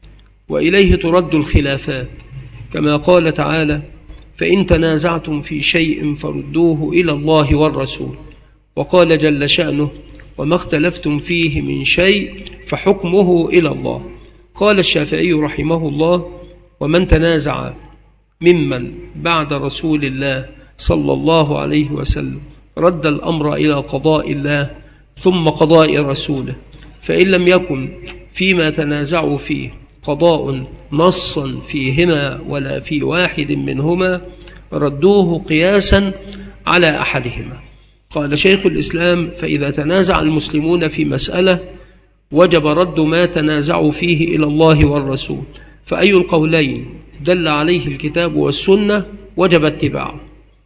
وإليه ترد الخلافات، كما قال تعالى: فإن تنازعتم في شيء فردوه إلى الله والرسول. وقال جل شأنه: وما اختلفتم فيه من شيء فحكمه إلى الله. قال الشافعي رحمه الله: ومن تنازع ممن بعد رسول الله صلى الله عليه وسلم رد الأمر إلى قضاء الله ثم قضاء رسوله، فإن لم يكن فيما تنازعوا فيه قضاء نصا فيهما ولا في واحد منهما ردوه قياسا على أحدهما. قال شيخ الإسلام: فإذا تنازع المسلمون في مسألة وجب رد ما تنازعوا فيه إلى الله والرسول، فأي القولين دل عليه الكتاب والسنة وجب اتباعه.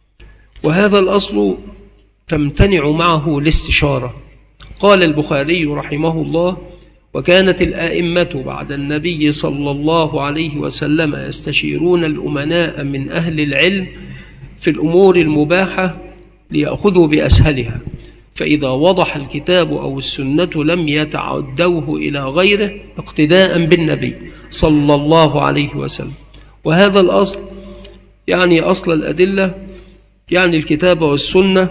وهذا الأصل تمتنع معه الاستشارة. قال البخاري رحمه الله: وكانت الآئمة بعد النبي صلى الله عليه وسلم يستشيرون الأمناء من أهل العلم في الأمور المباحة ليأخذوا بأسهلها، فإذا وضح الكتاب أو السنة لم يتعدوه إلى غيره اقتداء بالنبي صلى الله عليه وسلم. وهذا الأصل يعني أصل الأدلة، يعني الكتاب والسنة،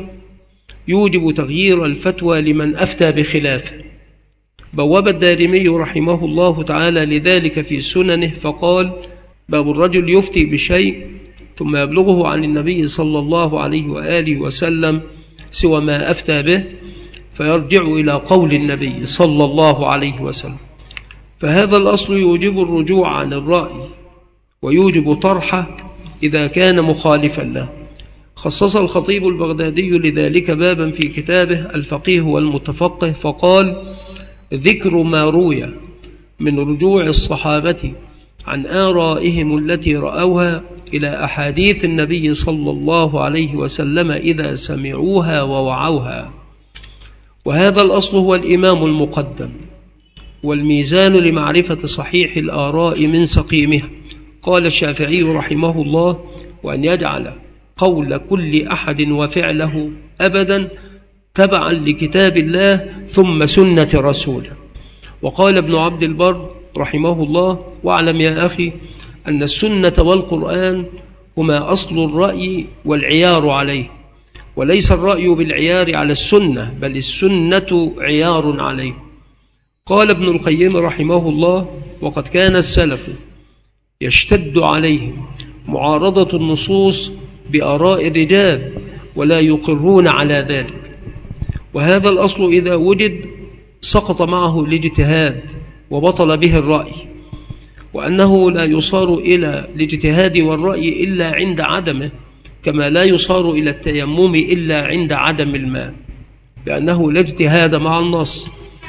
يوجب تغيير الفتوى لمن أفتى بخلافه. بواب الدارمي رحمه الله تعالى لذلك في سننه فقال: باب الرجل يفتي بشيء ثم يبلغه عن النبي صلى الله عليه وآله وسلم سوى ما أفتى به، فيرجع إلى قول النبي صلى الله عليه وسلم. فهذا الأصل يوجب الرجوع عن الرأي ويوجب طرحه إذا كان مخالفا له. خصص الخطيب البغدادي لذلك بابا في كتابه الفقيه والمتفقه فقال: ذكر ما روي من رجوع الصحابة عن آرائهم التي رأوها إلى أحاديث النبي صلى الله عليه وسلم إذا سمعوها ووعوها. وهذا الأصل هو الإمام المقدم والميزان لمعرفة صحيح الآراء من سقيمها. قال الشافعي رحمه الله: وأن يجعل قول كل أحد وفعله أبدا تبعا لكتاب الله ثم سنة رسوله. وقال ابن عبد البر رحمه الله: واعلم يا أخي أن السنة والقرآن هما أصل الرأي والعيار عليه، وليس الرأي بالعيار على السنة، بل السنة عيار عليه. قال ابن القيم رحمه الله: وقد كان السلف يشتد عليهم معارضة النصوص بآراء الرجال ولا يقرون على ذلك. وهذا الأصل إذا وجد سقط معه الاجتهاد وبطل به الرأي، وأنه لا يصار إلى الاجتهاد والرأي إلا عند عدمه، كما لا يصار إلى التيمم إلا عند عدم الماء، لأنه لا اجتهاد مع النص.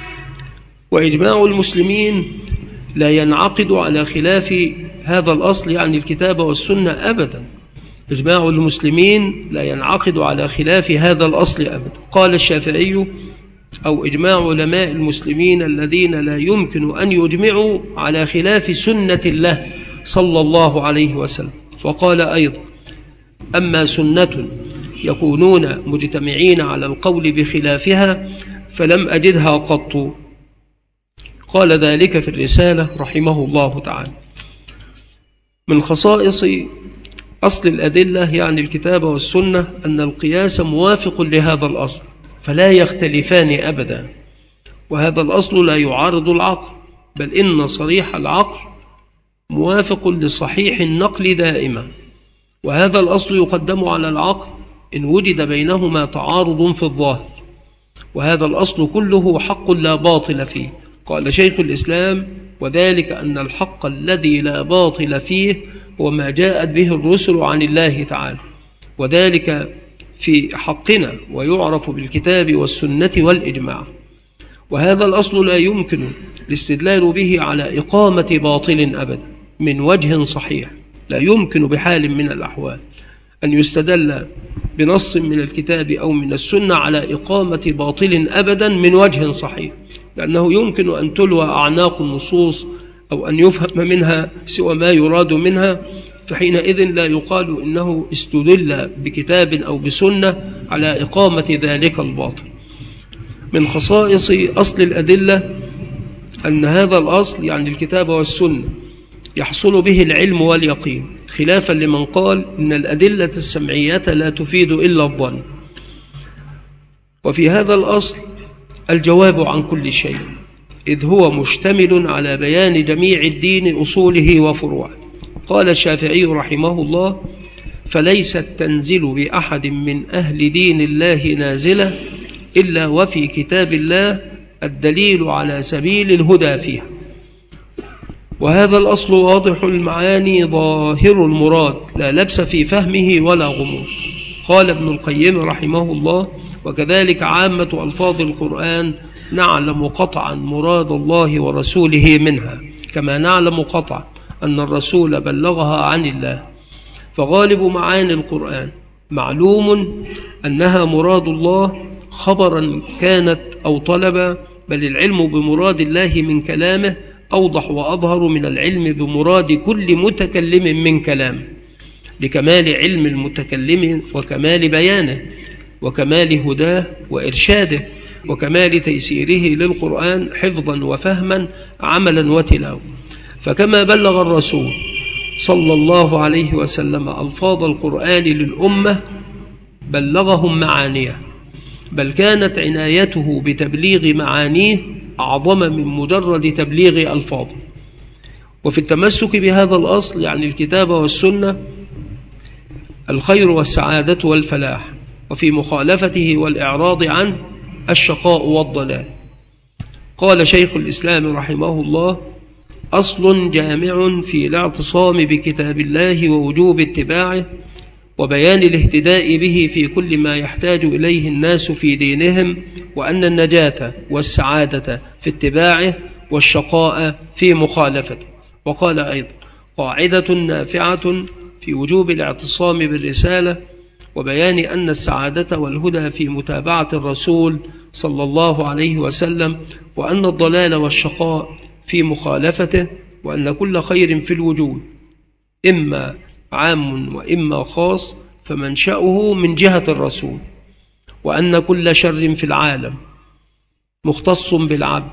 وإجماع المسلمين لا ينعقد على خلاف هذا الأصل، يعني الكتاب والسنة، أبدا. إجماع المسلمين لا ينعقد على خلاف هذا الأصل أبدا. قال الشافعي: أو إجماع علماء المسلمين الذين لا يمكن أن يجمعوا على خلاف سنة الله صلى الله عليه وسلم. وقال أيضا: أما سنة يكونون مجتمعين على القول بخلافها فلم أجدها قط. قال ذلك في الرسالة رحمه الله تعالى. من خصائص أصل الأدلة يعني الكتاب والسنة أن القياس موافق لهذا الأصل فلا يختلفان أبدا، وهذا الأصل لا يعارض العقل، بل إن صريح العقل موافق لصحيح النقل دائما. وهذا الأصل يقدم على العقل إن وجد بينهما تعارض في الظاهر، وهذا الأصل كله حق لا باطل فيه. قال شيخ الإسلام: وذلك أن الحق الذي لا باطل فيه هو ما جاءت به الرسل عن الله تعالى، وذلك في حقنا، ويعرف بالكتاب والسنة والإجماع. وهذا الأصل لا يمكن الاستدلال به على إقامة باطل أبدا من وجه صحيح. لا يمكن بحال من الأحوال أن يستدل بنص من الكتاب أو من السنة على إقامة باطل أبدا من وجه صحيح، لأنه يمكن أن تلوى أعناق النصوص أو أن يفهم منها سوى ما يراد منها، فحينئذ لا يقال إنه استدل بكتاب أو بسنة على إقامة ذلك الباطل. من خصائص أصل الأدلة أن هذا الأصل يعني الكتاب والسنة يحصل به العلم واليقين، خلافا لمن قال إن الأدلة السمعية لا تفيد إلا الظن. وفي هذا الأصل الجواب عن كل شيء، إذ هو مشتمل على بيان جميع الدين أصوله وفروعه. قال الشافعي رحمه الله: فليست تنزل بأحد من أهل دين الله نازلة إلا وفي كتاب الله الدليل على سبيل الهدى فيها. وهذا الأصل واضح المعاني ظاهر المراد، لا لبس في فهمه ولا غموض. قال ابن القيم رحمه الله: وكذلك عامة ألفاظ القرآن نعلم قطعا مراد الله ورسوله منها، كما نعلم قطعا أن الرسول بلغها عن الله. فغالب معاني القرآن معلوم أنها مراد الله خبرا كانت أو طلبا، بل العلم بمراد الله من كلامه أوضح وأظهر من العلم بمراد كل متكلم من كلامه، لكمال علم المتكلم وكمال بيانه وكمال هداه وإرشاده وكمال تيسيره للقرآن حفظا وفهما عملا وتلاوة. فكما بلغ الرسول صلى الله عليه وسلم ألفاظ القرآن للأمة بلغهم معانيه، بل كانت عنايته بتبليغ معانيه أعظم من مجرد تبليغ ألفاظه. وفي التمسك بهذا الأصل يعني الكتاب والسنة الخير والسعادة والفلاح، وفي مخالفته والإعراض عنه الشقاء والضلال. قال شيخ الإسلام رحمه الله: أصل جامع في الاعتصام بكتاب الله ووجوب اتباعه وبيان الاهتداء به في كل ما يحتاج إليه الناس في دينهم، وأن النجاة والسعادة في اتباعه والشقاء في مخالفته. وقال أيضا: قاعدة نافعة في وجوب الاعتصام بالرسالة وبيان أن السعادة والهدى في متابعة الرسول صلى الله عليه وسلم، وأن الضلال والشقاء في مخالفته، وأن كل خير في الوجود إما عام وإما خاص فمنشأه من جهة الرسول، وأن كل شر في العالم مختص بالعبد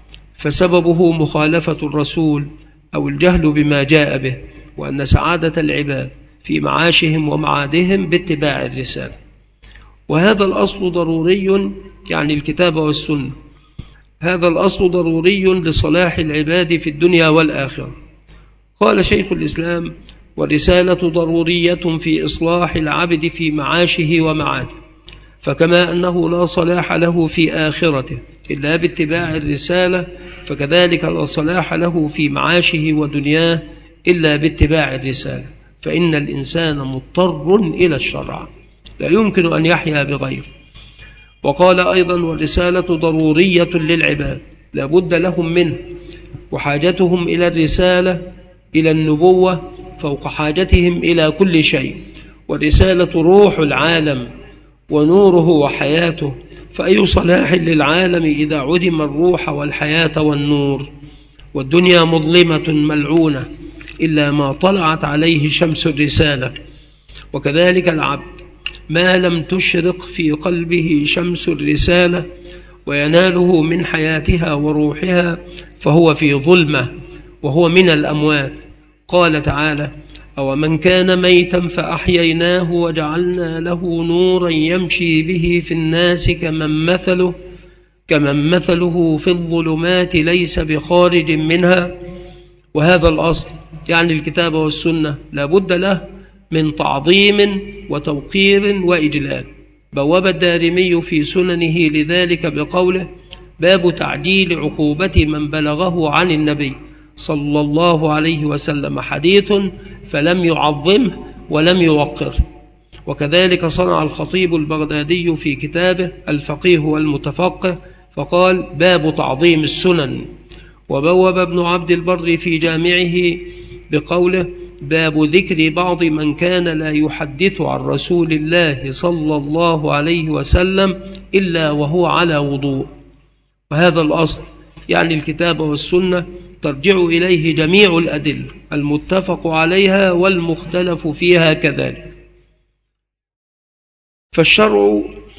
فسببه مخالفة الرسول أو الجهل بما جاء به، وأن سعادة العباد في معاشهم ومعادهم باتباع الرسالة. وهذا الأصل ضروري يعني الكتاب والسنة، هذا الأصل ضروري لصلاح العباد في الدنيا والآخرة. قال شيخ الإسلام: والرسالة ضرورية في إصلاح العبد في معاشه ومعاده، فكما أنه لا صلاح له في آخرته إلا باتباع الرسالة، فكذلك لا صلاح له في معاشه ودنياه إلا باتباع الرسالة، فإن الإنسان مضطر إلى الشرع لا يمكن أن يحيا بغيره. وقال أيضا: والرسالة ضرورية للعباد لا بد لهم منه، وحاجتهم إلى الرسالة إلى النبوة فوق حاجتهم إلى كل شيء، والرسالة روح العالم ونوره وحياته، فأي صلاح للعالم إذا عدم الروح والحياة والنور، والدنيا مظلمة ملعونة إلا ما طلعت عليه شمس الرسالة. وكذلك العبد ما لم تشرق في قلبه شمس الرسالة ويناله من حياتها وروحها فهو في ظلمة وهو من الأموات. قال تعالى: أومن كان ميتا فأحييناه وجعلنا له نورا يمشي به في الناس كمن مثله في الظلمات ليس بخارج منها. وهذا الأصل يعني الكتاب والسنة لا بد له من تعظيم وتوقير وإجلال، بواب الدارمي في سننه لذلك بقوله: باب تعجيل عقوبة من بلغه عن النبي صلى الله عليه وسلم حديث فلم يعظمه ولم يوقره. وكذلك صنع الخطيب البغدادي في كتابه الفقيه والمتفقه فقال: باب تعظيم السنن. وبوب ابن عبد البر في جامعه بقوله: باب ذكر بعض من كان لا يحدث عن رسول الله صلى الله عليه وسلم إلا وهو على وضوء. وهذا الأصل يعني الكتاب والسنة ترجع إليه جميع الأدلة المتفق عليها والمختلف فيها كذلك. فالشرع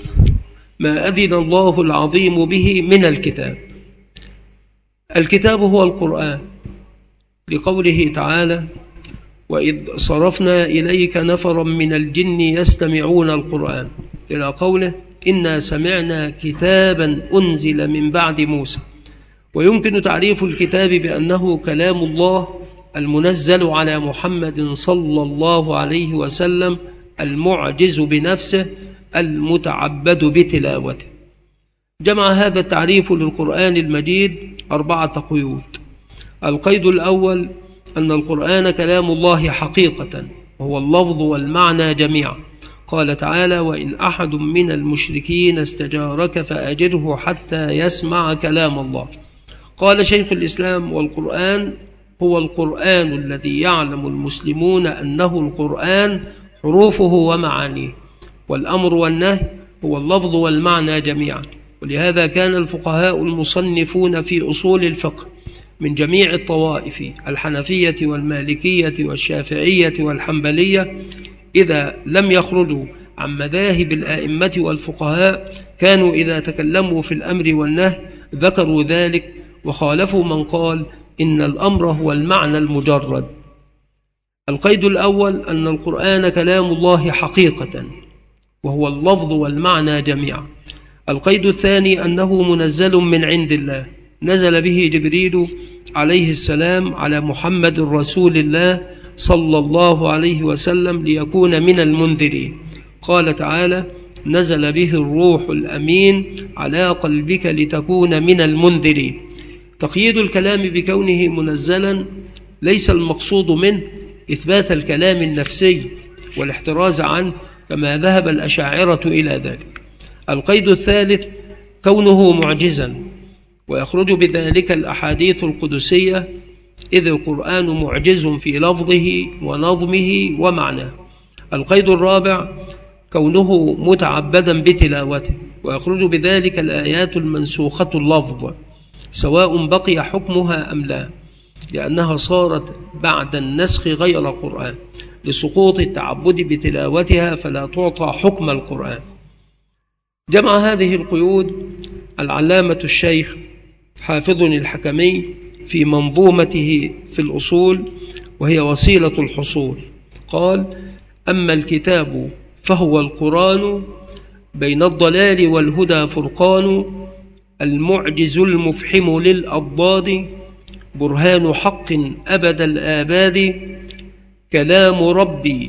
ما أذن الله العظيم به من الكتاب. الكتاب هو القرآن، لقوله تعالى: وإذ صرفنا إليك نفرا من الجن يستمعون القرآن، إلى قوله: إنا سمعنا كتابا أنزل من بعد موسى. ويمكن تعريف الكتاب بأنه كلام الله المنزل على محمد صلى الله عليه وسلم المعجز بنفسه المتعبد بتلاوته. جمع هذا التعريف للقرآن المجيد 4 قيود. القيد الأول أن القرآن كلام الله حقيقة، وهو اللفظ والمعنى جميعا. قال تعالى: وإن أحد من المشركين استجارك فأجره حتى يسمع كلام الله. قال شيخ الإسلام: والقرآن هو القرآن الذي يعلم المسلمون أنه القرآن حروفه ومعانيه. والأمر والنهي هو اللفظ والمعنى جميعا. ولهذا كان الفقهاء المصنفون في أصول الفقه من جميع الطوائف الحنفية والمالكية والشافعية والحنبلية إذا لم يخرجوا عن مذاهب الآئمة والفقهاء كانوا إذا تكلموا في الأمر والنهي ذكروا ذلك، وخالفوا من قال إن الأمر هو المعنى المجرد. القيد الأول أن القرآن كلام الله حقيقة، وهو اللفظ والمعنى جميعا. القيد الثاني أنه منزل من عند الله، نزل به جبريل عليه السلام على محمد رسول الله صلى الله عليه وسلم ليكون من المنذرين. قال تعالى: نزل به الروح الأمين على قلبك لتكون من المنذرين. تقييد الكلام بكونه منزلا ليس المقصود منه إثبات الكلام النفسي والاحتراز عنه كما ذهب الأشاعرة إلى ذلك. القيد الثالث كونه معجزا، ويخرج بذلك الأحاديث القدسية، إذ القرآن معجز في لفظه ونظمه ومعناه. القيد الرابع كونه متعبدا بتلاوته، ويخرج بذلك الآيات المنسوخة اللفظ سواء بقي حكمها أم لا، لأنها صارت بعد النسخ غير قرآن لسقوط التعبد بتلاوتها فلا تعطى حكم القرآن. جمع هذه القيود العلامة الشيخ حافظ الحكمي في منظومته في الأصول، وهي وسيلة الحصول. قال: أما الكتاب فهو القرآن بين الضلال والهدى فرقان، المعجز المفحم للأضداد، برهان حق أبد الآباد، كلام ربي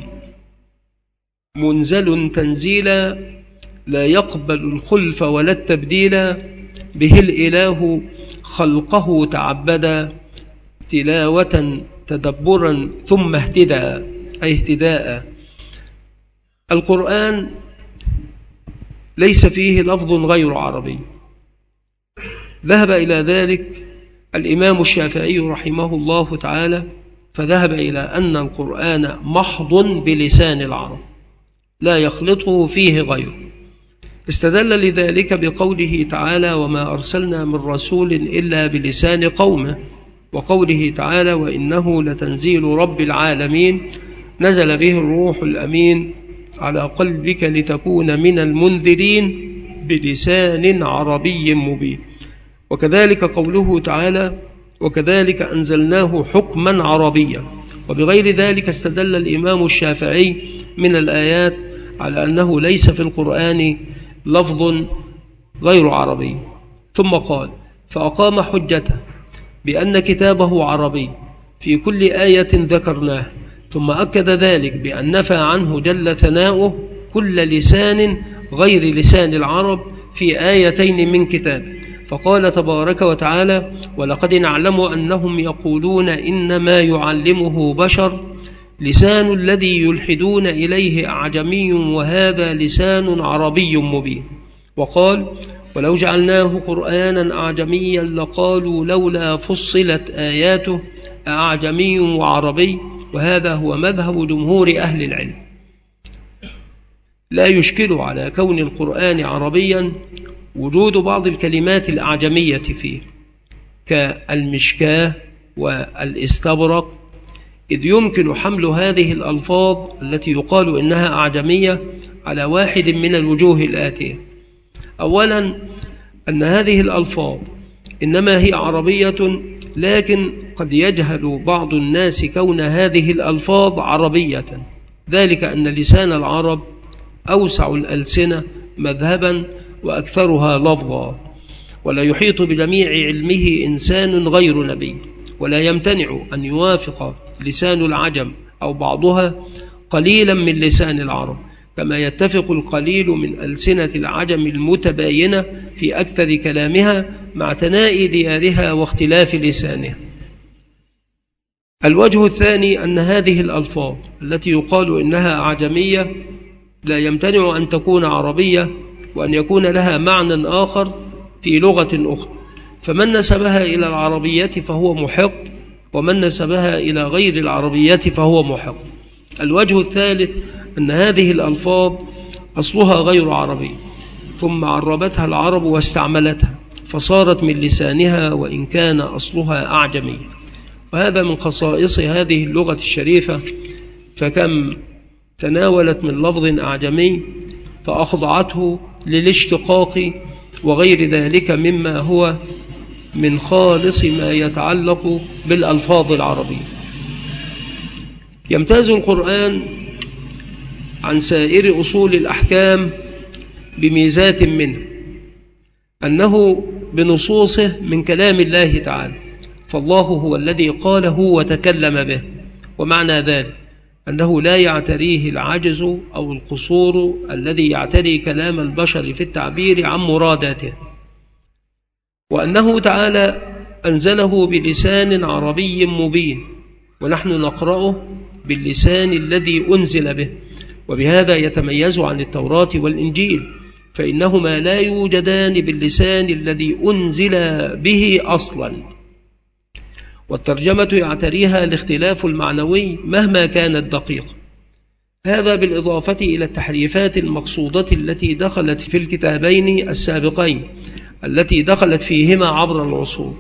منزل تنزيلا، لا يقبل الخلف ولا التبديل، به الإله خلقه تعبدا، تلاوة تدبرا ثم اهتدى أي اهتداء. القرآن ليس فيه لفظ غير عربي. ذهب إلى ذلك الإمام الشافعي رحمه الله تعالى، فذهب إلى أن القرآن محض بلسان العرب لا يخلطه فيه غيره. استدل لذلك بقوله تعالى: وما أرسلنا من رسول إلا بلسان قومه، وقوله تعالى: وإنه لتنزيل رب العالمين، نزل به الروح الأمين على قلبك لتكون من المنذرين بلسان عربي مبين. وكذلك قوله تعالى: وكذلك أنزلناه حكما عربيا. وبغير ذلك استدل الإمام الشافعي من الآيات على أنه ليس في القرآن لفظ غير عربي. ثم قال: فأقام حجته بأن كتابه عربي في كل آية ذكرناه، ثم أكد ذلك بأن نفى عنه جل ثناؤه كل لسان غير لسان العرب في آيتين من كتابه، فقال تبارك وتعالى: ولقد نعلم أنهم يقولون إنما يعلمه بشر لسان الذي يلحدون إليه أعجمي وهذا لسان عربي مبين. وقال: ولو جعلناه قرآنا أعجميا لقالوا لولا فصلت آياته أعجمي وعربي، وهذا هو مذهب جمهور أهل العلم. لا يشكل على كون القرآن عربيا وجود بعض الكلمات الأعجمية فيه كالمشكاة والاستبرق، إذ يمكن حمل هذه الألفاظ التي يقال إنها أعجمية على واحد من الوجوه الآتية. أولا، أن هذه الألفاظ إنما هي عربية، لكن قد يجهل بعض الناس كون هذه الألفاظ عربية، ذلك أن لسان العرب أوسع الألسنة مذهبا وأكثرها لفظا، ولا يحيط بجميع علمه إنسان غير نبي، ولا يمتنع أن يوافق لسان العجم أو بعضها قليلا من لسان العرب، كما يتفق القليل من ألسنة العجم المتباينة في أكثر كلامها مع تناء ديارها واختلاف لسانها. الوجه الثاني أن هذه الألفاظ التي يقال إنها أعجمية لا يمتنع أن تكون عربية، وأن يكون لها معنى آخر في لغة أخرى، فمن نسبها إلى العربية فهو محق، ومن نسبها إلى غير العربية فهو محق. الوجه الثالث أن هذه الألفاظ أصلها غير عربي، ثم عربتها العرب واستعملتها فصارت من لسانها وإن كان أصلها أعجمي، وهذا من خصائص هذه اللغة الشريفة، فكم تناولت من لفظ أعجمي فأخضعته للاشتقاق وغير ذلك مما هو من خالص ما يتعلق بالألفاظ العربية. يمتاز القرآن عن سائر أصول الأحكام بميزات منه، أنه بنصوصه من كلام الله تعالى، فالله هو الذي قاله وتكلم به، ومعنى ذلك أنه لا يعتريه العجز أو القصور الذي يعتري كلام البشر في التعبير عن مراداته، وأنه تعالى أنزله بلسان عربي مبين، ونحن نقرأه باللسان الذي أنزل به، وبهذا يتميز عن التوراة والإنجيل، فإنهما لا يوجدان باللسان الذي أنزل به أصلا. والترجمة يعتريها الاختلاف المعنوي مهما كانت دقيقة، هذا بالإضافة إلى التحريفات المقصودة التي دخلت في الكتابين السابقين التي دخلت فيهما عبر العصور.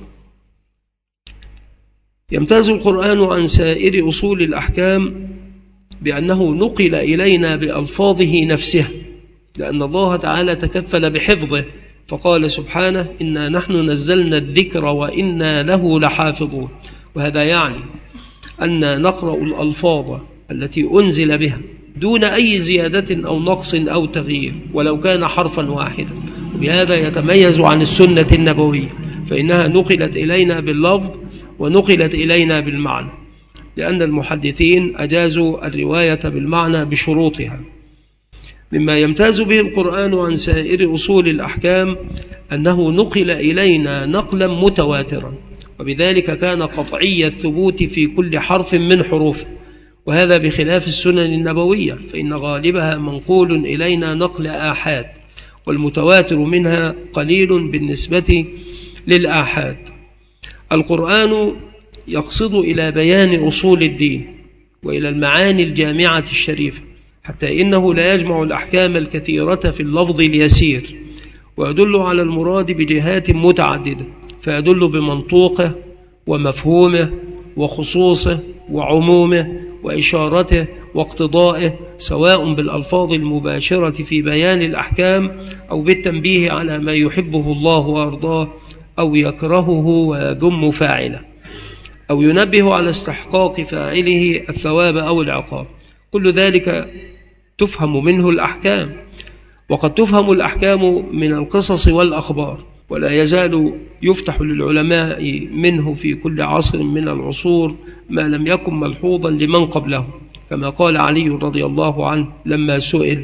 يمتاز القرآن عن سائر أصول الأحكام بأنه نقل إلينا بألفاظه نفسها، لأن الله تعالى تكفل بحفظه، فقال سبحانه: إنا نحن نزلنا الذكر وإنا له لحافظون. وهذا يعني أن نقرأ الألفاظ التي أنزل بها دون أي زيادة أو نقص أو تغيير ولو كان حرفا واحدا، وبهذا يتميز عن السنة النبوية، فإنها نقلت إلينا باللفظ ونقلت إلينا بالمعنى، لأن المحدثين أجازوا الرواية بالمعنى بشروطها. مما يمتاز به القرآن عن سائر أصول الأحكام أنه نقل إلينا نقلا متواترا، وبذلك كان قطعي الثبوت في كل حرف من حروفه، وهذا بخلاف السنن النبوية، فإن غالبها منقول إلينا نقل آحاد، والمتواتر منها قليل بالنسبة للآحاد. القرآن يقصد إلى بيان أصول الدين وإلى المعاني الجامعة الشريفة، حتى إنه لا يجمع الأحكام الكثيرة في اللفظ اليسير، ويدل على المراد بجهات متعددة، فيدل بمنطوقه ومفهومه وخصوصه وعمومه وإشارته واقتضائه، سواء بالألفاظ المباشرة في بيان الأحكام أو بالتنبيه على ما يحبه الله وأرضاه أو يكرهه ويذم فاعله، أو ينبه على استحقاق فاعله الثواب أو العقاب. كل ذلك تفهم منه الأحكام، وقد تفهم الأحكام من القصص والأخبار، ولا يزال يفتح للعلماء منه في كل عصر من العصور ما لم يكن ملحوظا لمن قبله، كما قال علي رضي الله عنه لما سئل: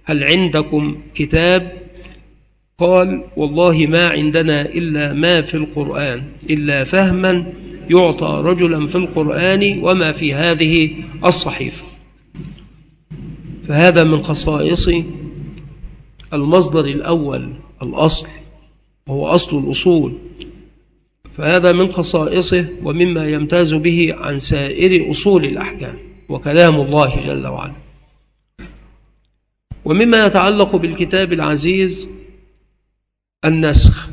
هل عندكم كتاب؟ قال والله ما عندنا إلا ما في القرآن، إلا فهما يعطى رجلا في القرآن وما في هذه الصحيفة. فهذا من خصائص المصدر الأول، الأصل، وهو أصل الأصول. فهذا من خصائصه ومما يمتاز به عن سائر أصول الأحكام، وكلام الله جل وعلا. ومما يتعلق بالكتاب العزيز النسخ.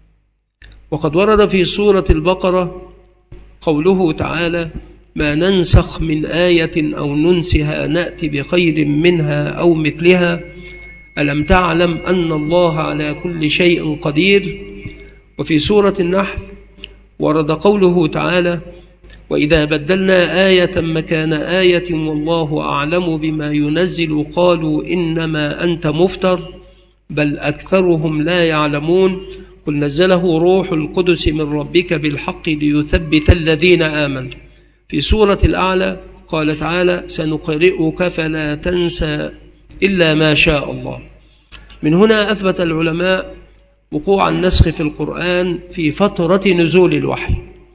وقد ورد في سورة البقرة قوله تعالى: ما ننسخ من آية أو ننسها نأتي بخير منها أو مثلها ألم تعلم أن الله على كل شيء قدير. وفي سورة النحل ورد قوله تعالى: وإذا بدلنا آية مكان آية والله أعلم بما ينزل قالوا إنما أنت مفتر بل أكثرهم لا يعلمون قل نزله روح القدس من ربك بالحق ليثبت الذين آمنوا. في سورة الأعلى قال تعالى: سنقرئك فلا تنسى إلا ما شاء الله. من هنا أثبت العلماء وقوع النسخ في القرآن في فترة نزول الوحي.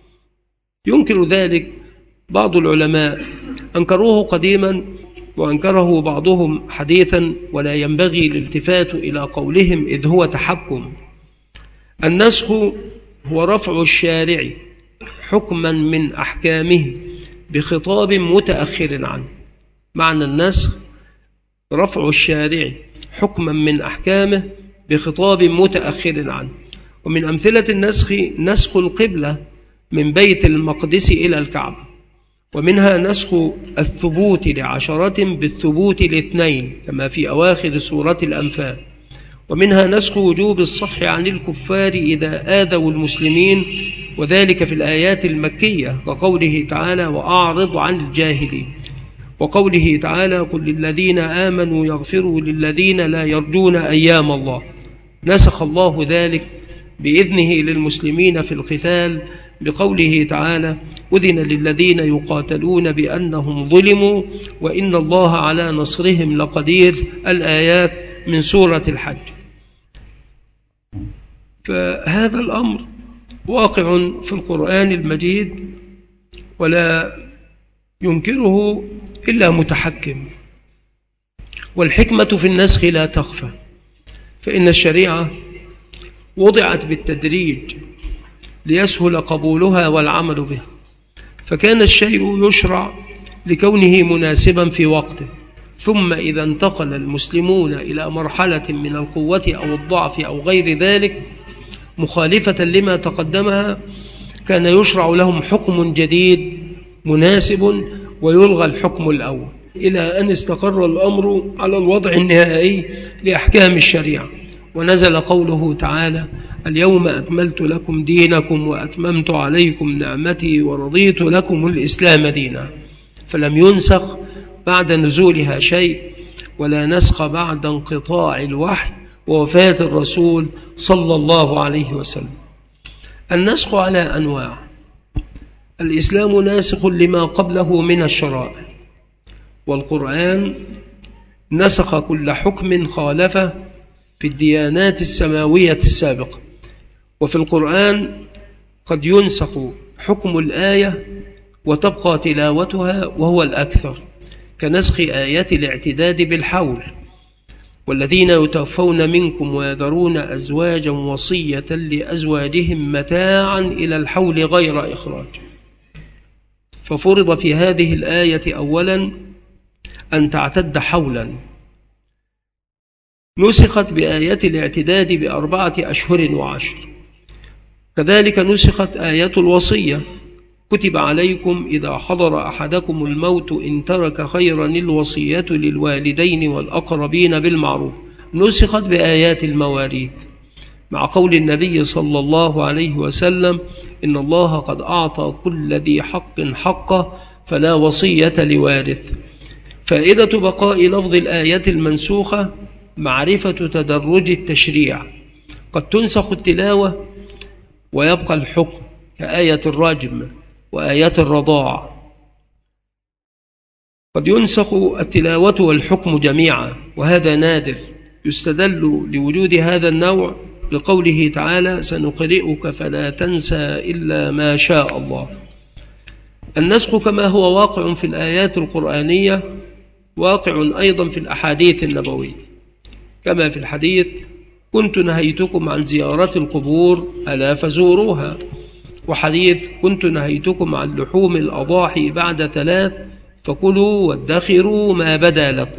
ينكر ذلك بعض العلماء، أنكروه قديما وأنكره بعضهم حديثا، ولا ينبغي الالتفات إلى قولهم إذ هو تحكم. النسخ هو رفع الشارع حكما من أحكامه بخطاب متأخر عنه. معنى النسخ رفع الشارع حكما من أحكامه بخطاب متأخر عنه. ومن أمثلة النسخ نسخ القبلة من بيت المقدس إلى الكعبة، ومنها نسخ الثبوت ل10 بالثبوت ل2 كما في أواخر سورة الأنفال، ومنها نسخ وجوب الصفح عن الكفار إذا آذوا المسلمين، وذلك في الآيات المكية كقوله تعالى: وأعرض عن الجاهلين، وقوله تعالى: قل للذين آمنوا يغفروا للذين لا يرجون أيام الله. نسخ الله ذلك بإذنه للمسلمين في القتال بقوله تعالى: أذن للذين يقاتلون بأنهم ظلموا وإن الله على نصرهم لقدير. الآيات من سورة الحج. فهذا الأمر واقع في القرآن المجيد ولا ينكره إلا متحكم. والحكمة في النسخ لا تخفى، فإن الشريعة وضعت بالتدريج ليسهل قبولها والعمل به، فكان الشيء يشرع لكونه مناسبا في وقته، ثم إذا انتقل المسلمون إلى مرحلة من القوة أو الضعف أو غير ذلك مخالفة لما تقدمها، كان يشرع لهم حكم جديد مناسب ويلغى الحكم الأول، إلى أن استقر الأمر على الوضع النهائي لأحكام الشريعة. ونزل قوله تعالى: اليوم أكملت لكم دينكم وأتممت عليكم نعمتي ورضيت لكم الإسلام دينا. فلم ينسخ بعد نزولها شيء، ولا نسخ بعد انقطاع الوحي ووفاة الرسول صلى الله عليه وسلم. النسخ على أنواع. الإسلام ناسخ لما قبله من الشرائع، والقرآن نسخ كل حكم خالفه في الديانات السماوية السابقة. وفي القرآن قد ينسخ حكم الآية وتبقى تلاوتها وهو الأكثر، كنسخ آيات الاعتداد بالحول: والذين يتوفون منكم ويذرون أزواجا وصية لأزواجهم متاعا إلى الحول غير إخراج. ففرض في هذه الآية أولا أن تعتد حولا، نسخت بآية الاعتداد ب4 أشهر و10. كذلك نسخت آية الوصية: كتب عليكم إذا حضر أحدكم الموت إن ترك خيرا الوصية للوالدين والأقربين بالمعروف. نسخت بآيات المواريث مع قول النبي صلى الله عليه وسلم: إن الله قد أعطى كل ذي حق حقه فلا وصية لوارث. فائدة بقاء لفظ الآية المنسوخة معرفة تدرج التشريع. قد تنسخ التلاوة ويبقى الحكم كآية الرجم وآية الرضاع. قد ينسخ التلاوة والحكم جميعا وهذا نادر. يستدل لوجود هذا النوع بقوله تعالى: سنقرئك فلا تنسى إلا ما شاء الله. النسخ كما هو واقع في الآيات القرآنية واقع أيضا في الأحاديث النبوية، كما في الحديث: كنت نهيتكم عن زيارة القبور ألا فزوروها، وحديث: كنت نهيتكم عن لحوم الأضاحي بعد 3 فكلوا وادخروا ما بدا لكم.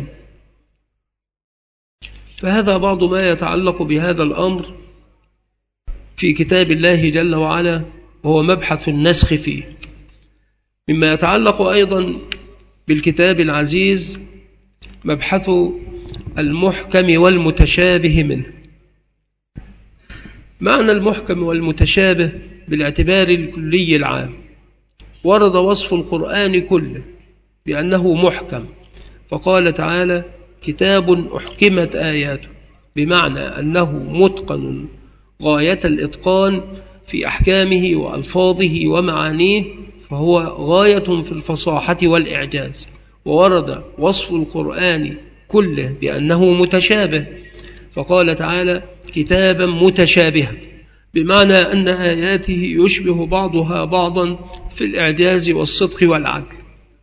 فهذا بعض ما يتعلق بهذا الأمر في كتاب الله جل وعلا، وهو مبحث النسخ فيه. مما يتعلق أيضا بالكتاب العزيز مبحث المحكم والمتشابه منه. معنى المحكم والمتشابه بالاعتبار الكلي العام: ورد وصف القرآن كله بأنه محكم، فقال تعالى: كتاب أحكمت آياته، بمعنى أنه متقن غاية الإتقان في أحكامه وألفاظه ومعانيه، فهو غاية في الفصاحة والإعجاز. وورد وصف القرآن كله بأنه متشابه، فقال تعالى: كتابا متشابها، بمعنى أن آياته يشبه بعضها بعضا في الإعجاز والصدق والعدل.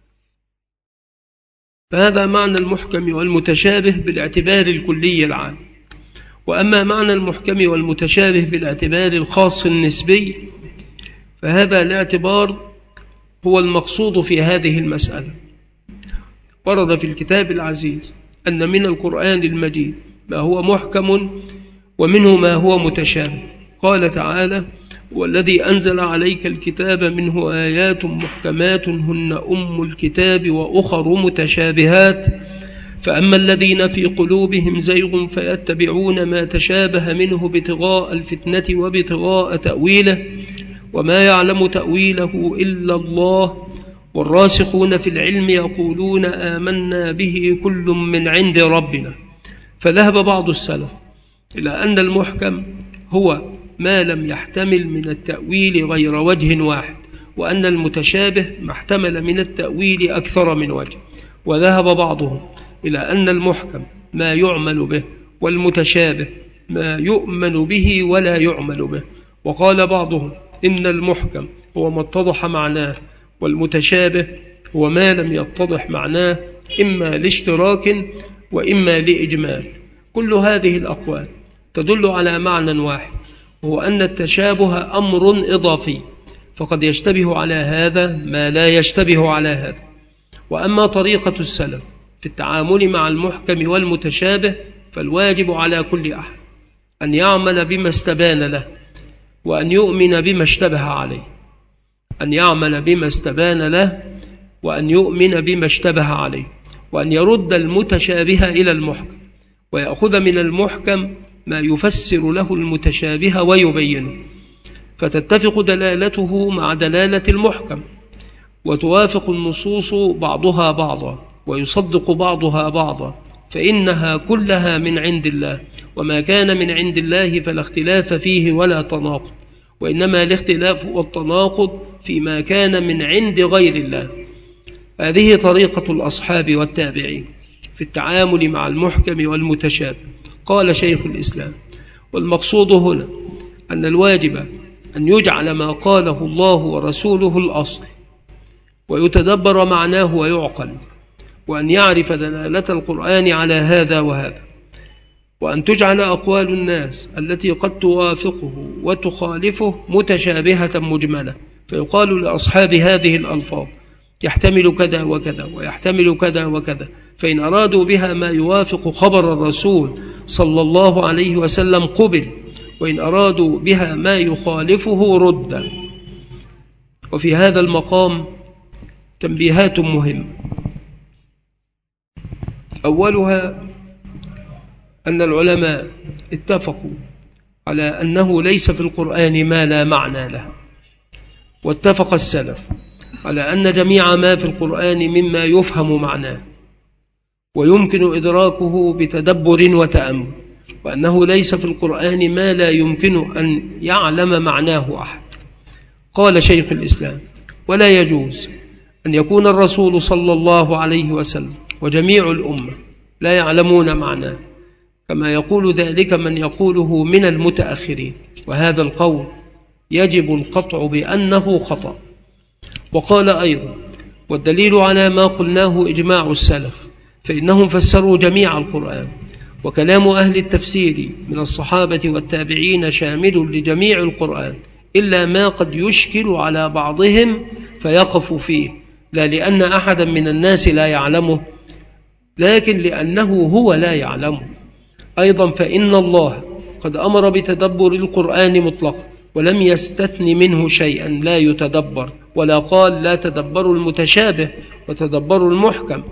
فهذا معنى المحكم والمتشابه بالاعتبار الكلي العام. وأما معنى المحكم والمتشابه بالاعتبار الخاص النسبي، فهذا الاعتبار هو المقصود في هذه المسألة. ورد في الكتاب العزيز أن من القرآن المجيد ما هو محكم ومنه ما هو متشابه. قال تعالى: والذي أنزل عليك الكتاب منه آيات محكمات هن أم الكتاب وأخر متشابهات، فأما الذين في قلوبهم زيغ فيتبعون ما تشابه منه ابتغاء الفتنة وابتغاء تأويله وما يعلم تأويله إلا الله والراسخون في العلم يقولون آمنا به كل من عند ربنا. فذهب بعض السلف إلى أن المحكم هو ما لم يحتمل من التأويل غير وجه واحد، وأن المتشابه ما احتمل من التأويل أكثر من وجه. وذهب بعضهم إلى أن المحكم ما يعمل به، والمتشابه ما يؤمن به ولا يعمل به. وقال بعضهم إن المحكم هو ما اتضح معناه، والمتشابه هو ما لم يتضح معناه، إما لاشتراك وإما لإجمال. كل هذه الأقوال تدل على معنى واحد، هو أن التشابه أمر إضافي، فقد يشتبه على هذا ما لا يشتبه على هذا. وأما طريقة السلف في التعامل مع المحكم والمتشابه، فالواجب على كل أحد أن يعمل بما استبان له، وأن يؤمن بما اشتبه عليه. أن يعمل بما استبان له وأن يؤمن بما اشتبه عليه، وأن يرد المتشابه إلى المحكم، ويأخذ من المحكم ما يفسر له المتشابه ويبينه، فتتفق دلالته مع دلالة المحكم، وتوافق النصوص بعضها بعضا، ويصدق بعضها بعضا، فإنها كلها من عند الله، وما كان من عند الله فلا اختلاف فيه ولا تناقض، وإنما الاختلاف والتناقض فيما كان من عند غير الله. هذه طريقة الأصحاب والتابعين في التعامل مع المحكم والمتشابه. قال شيخ الإسلام: والمقصود هنا أن الواجب أن يجعل ما قاله الله ورسوله الأصل، ويتدبر معناه ويعقل، وأن يعرف دلالة القرآن على هذا وهذا، وأن تجعل أقوال الناس التي قد توافقه وتخالفه متشابهة مجملة، فيقال لأصحاب هذه الألفاظ يحتمل كذا وكذا ويحتمل كذا وكذا، فإن أرادوا بها ما يوافق خبر الرسول صلى الله عليه وسلم قبل، وإن أرادوا بها ما يخالفه رد. وفي هذا المقام تنبيهات مهمة. أولها أن العلماء اتفقوا على أنه ليس في القرآن ما لا معنى له، واتفق السلف على أن جميع ما في القرآن مما يفهم معناه ويمكن إدراكه بتدبر وتأمل، وأنه ليس في القرآن ما لا يمكن أن يعلم معناه أحد. قال شيخ الإسلام: ولا يجوز أن يكون الرسول صلى الله عليه وسلم وجميع الأمة لا يعلمون معناه، كما يقول ذلك من يقوله من المتأخرين، وهذا القول يجب القطع بأنه خطأ. وقال أيضا: والدليل على ما قلناه إجماع السلف، فإنهم فسروا جميع القرآن، وكلام أهل التفسير من الصحابة والتابعين شامل لجميع القرآن، إلا ما قد يشكل على بعضهم فيقف فيه، لا لأن أحدا من الناس لا يعلمه، لكن لأنه هو لا يعلمه. أيضا فإن الله قد أمر بتدبر القرآن مطلقا، ولم يستثن منه شيئا لا يتدبر، ولا قال لا تدبروا المتشابه وتدبروا المحكم،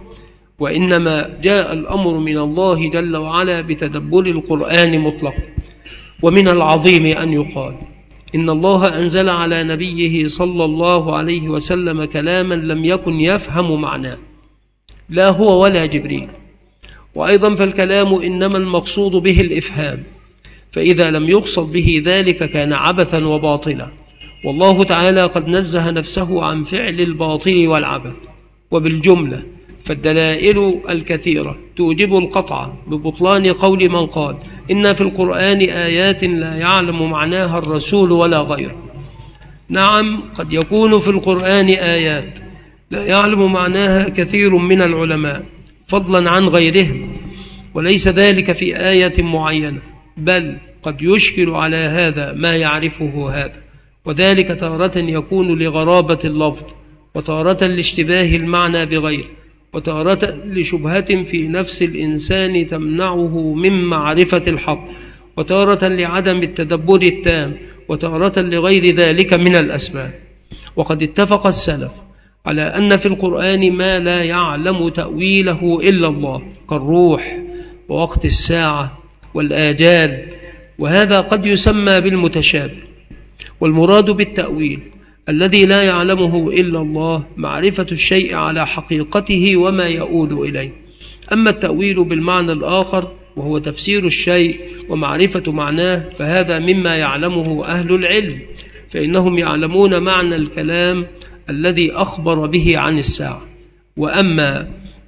وإنما جاء الأمر من الله جل وعلا بتدبر القرآن مطلقا. ومن العظيم أن يقال إن الله أنزل على نبيه صلى الله عليه وسلم كلاما لم يكن يفهم معناه، لا هو ولا جبريل. وأيضا فالكلام إنما المقصود به الإفهام، فإذا لم يقصد به ذلك كان عبثا وباطلا، والله تعالى قد نزه نفسه عن فعل الباطل والعبث. وبالجملة فالدلائل الكثيرة توجب القطع ببطلان قول من قال إن في القرآن آيات لا يعلم معناها الرسول ولا غيره. نعم، قد يكون في القرآن آيات لا يعلم معناها كثير من العلماء فضلا عن غيرهم، وليس ذلك في آية معينة، بل قد يشكل على هذا ما يعرفه هذا، وذلك تارة يكون لغرابة اللفظ، وتارة لاشتباه المعنى بغيره، وتارة لشبهة في نفس الإنسان تمنعه من معرفة الحق، وتارة لعدم التدبر التام، وتارة لغير ذلك من الأسباب. وقد اتفق السلف على أن في القرآن ما لا يعلم تأويله إلا الله، كالروح ووقت الساعة والآجال، وهذا قد يسمى بالمتشابه. والمراد بالتأويل الذي لا يعلمه إلا الله معرفة الشيء على حقيقته وما يؤول إليه. أما التأويل بالمعنى الآخر وهو تفسير الشيء ومعرفة معناه، فهذا مما يعلمه أهل العلم، فإنهم يعلمون معنى الكلام الذي أخبر به عن الساعة. وأما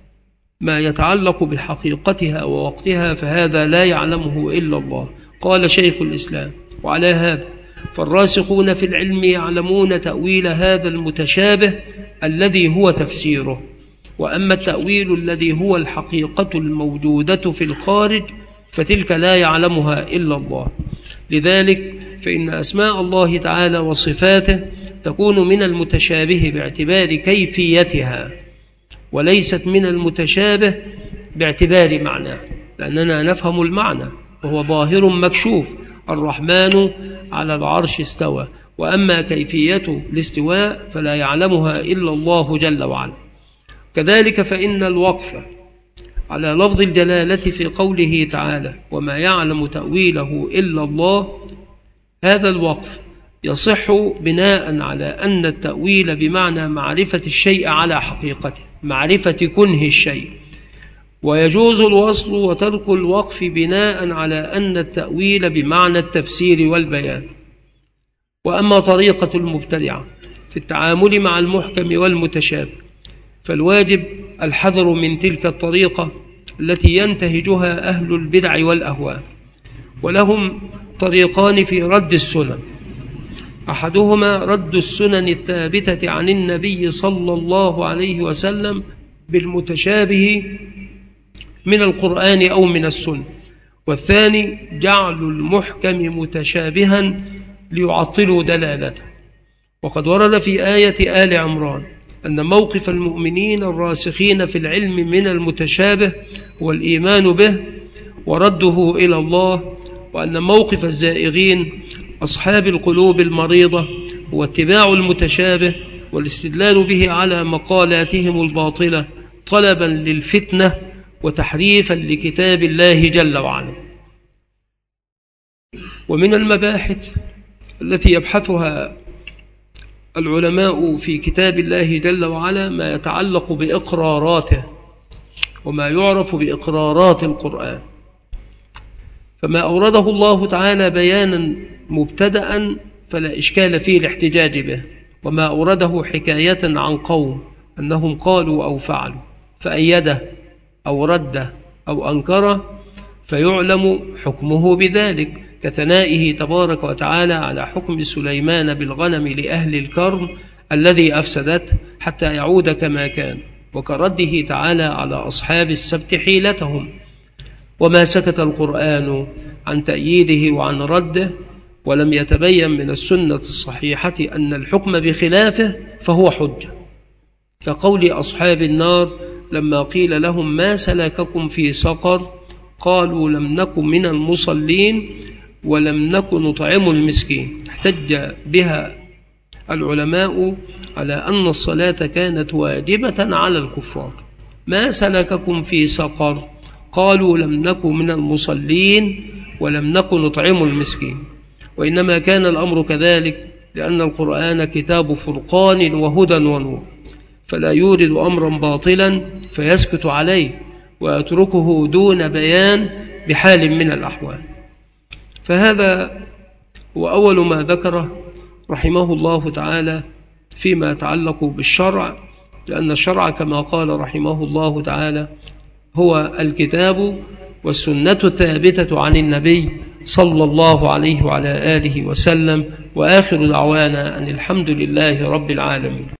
ما يتعلق بحقيقتها ووقتها فهذا لا يعلمه إلا الله. قال شيخ الإسلام: وعلى هذا فالراسخون في العلم يعلمون تأويل هذا المتشابه الذي هو تفسيره. وأما التأويل الذي هو الحقيقة الموجودة في الخارج فتلك لا يعلمها إلا الله. لذلك فإن أسماء الله تعالى وصفاته تكون من المتشابه باعتبار كيفيتها، وليست من المتشابه باعتبار معناه، لأننا نفهم المعنى وهو ظاهر مكشوف: الرحمن على العرش استوى. وأما كيفية الاستواء فلا يعلمها إلا الله جل وعلا. كذلك فإن الوقف على لفظ الجلالة في قوله تعالى: وما يعلم تأويله إلا الله، هذا الوقف يصح بناء على أن التأويل بمعنى معرفة الشيء على حقيقته، معرفة كنه الشيء، ويجوز الوصل وترك الوقف بناء على أن التأويل بمعنى التفسير والبيان. وأما طريقة المبتدعة في التعامل مع المحكم والمتشابه فالواجب الحذر من تلك الطريقة التي ينتهجها أهل البدع والأهواء. ولهم طريقان في رد السنن: أحدهما رد السنن الثابتة عن النبي صلى الله عليه وسلم بالمتشابه من القرآن أو من السنة، والثاني جعل المحكم متشابها ليعطلوا دلالته. وقد ورد في آية آل عمران أن موقف المؤمنين الراسخين في العلم من المتشابه هو الإيمان به ورده إلى الله، وأن موقف الزائغين أصحاب القلوب المريضة هو اتباع المتشابه والاستدلال به على مقالاتهم الباطلة طلبا للفتنة وتحريفا لكتاب الله جل وعلا. ومن المباحث التي يبحثها العلماء في كتاب الله جل وعلا ما يتعلق بإقراراته وما يعرف بإقرارات القرآن، فما أورده الله تعالى بيانا مبتدأ فلا إشكال فيه الاحتجاج به، وما أورده حكاية عن قوم أنهم قالوا أو فعلوا فأيده أو رده أو أنكره فيعلم حكمه بذلك، كثنائه تبارك وتعالى على حكم سليمان بالغنم لأهل الكرم الذي أفسدته حتى يعود كما كان، وكرده تعالى على أصحاب السبت حيلتهم. وما سكت القرآن عن تأييده وعن رده، ولم يتبين من السنة الصحيحة أن الحكم بخلافه فهو حجة، كقول أصحاب النار لما قيل لهم ما سلككم في سقر قالوا لم نكن من المصلين ولم نكن نطعم المسكين. احتج بها العلماء على أن الصلاة كانت واجبة على الكفار. ما سلككم في سقر قالوا لم نكن من المصلين ولم نكن نطعم المسكين، وإنما كان الأمر كذلك لأن القرآن كتاب فرقان وهدى ونور، فلا يورد أمرا باطلا فيسكت عليه ويتركه دون بيان بحال من الأحوال. فهذا هو أول ما ذكره رحمه الله تعالى فيما يتعلق بالشرع، لأن الشرع كما قال رحمه الله تعالى هو الكتاب والسنة الثابتة عن النبي صلى الله عليه وعلى آله وسلم. وآخر دعوانا أن الحمد لله رب العالمين.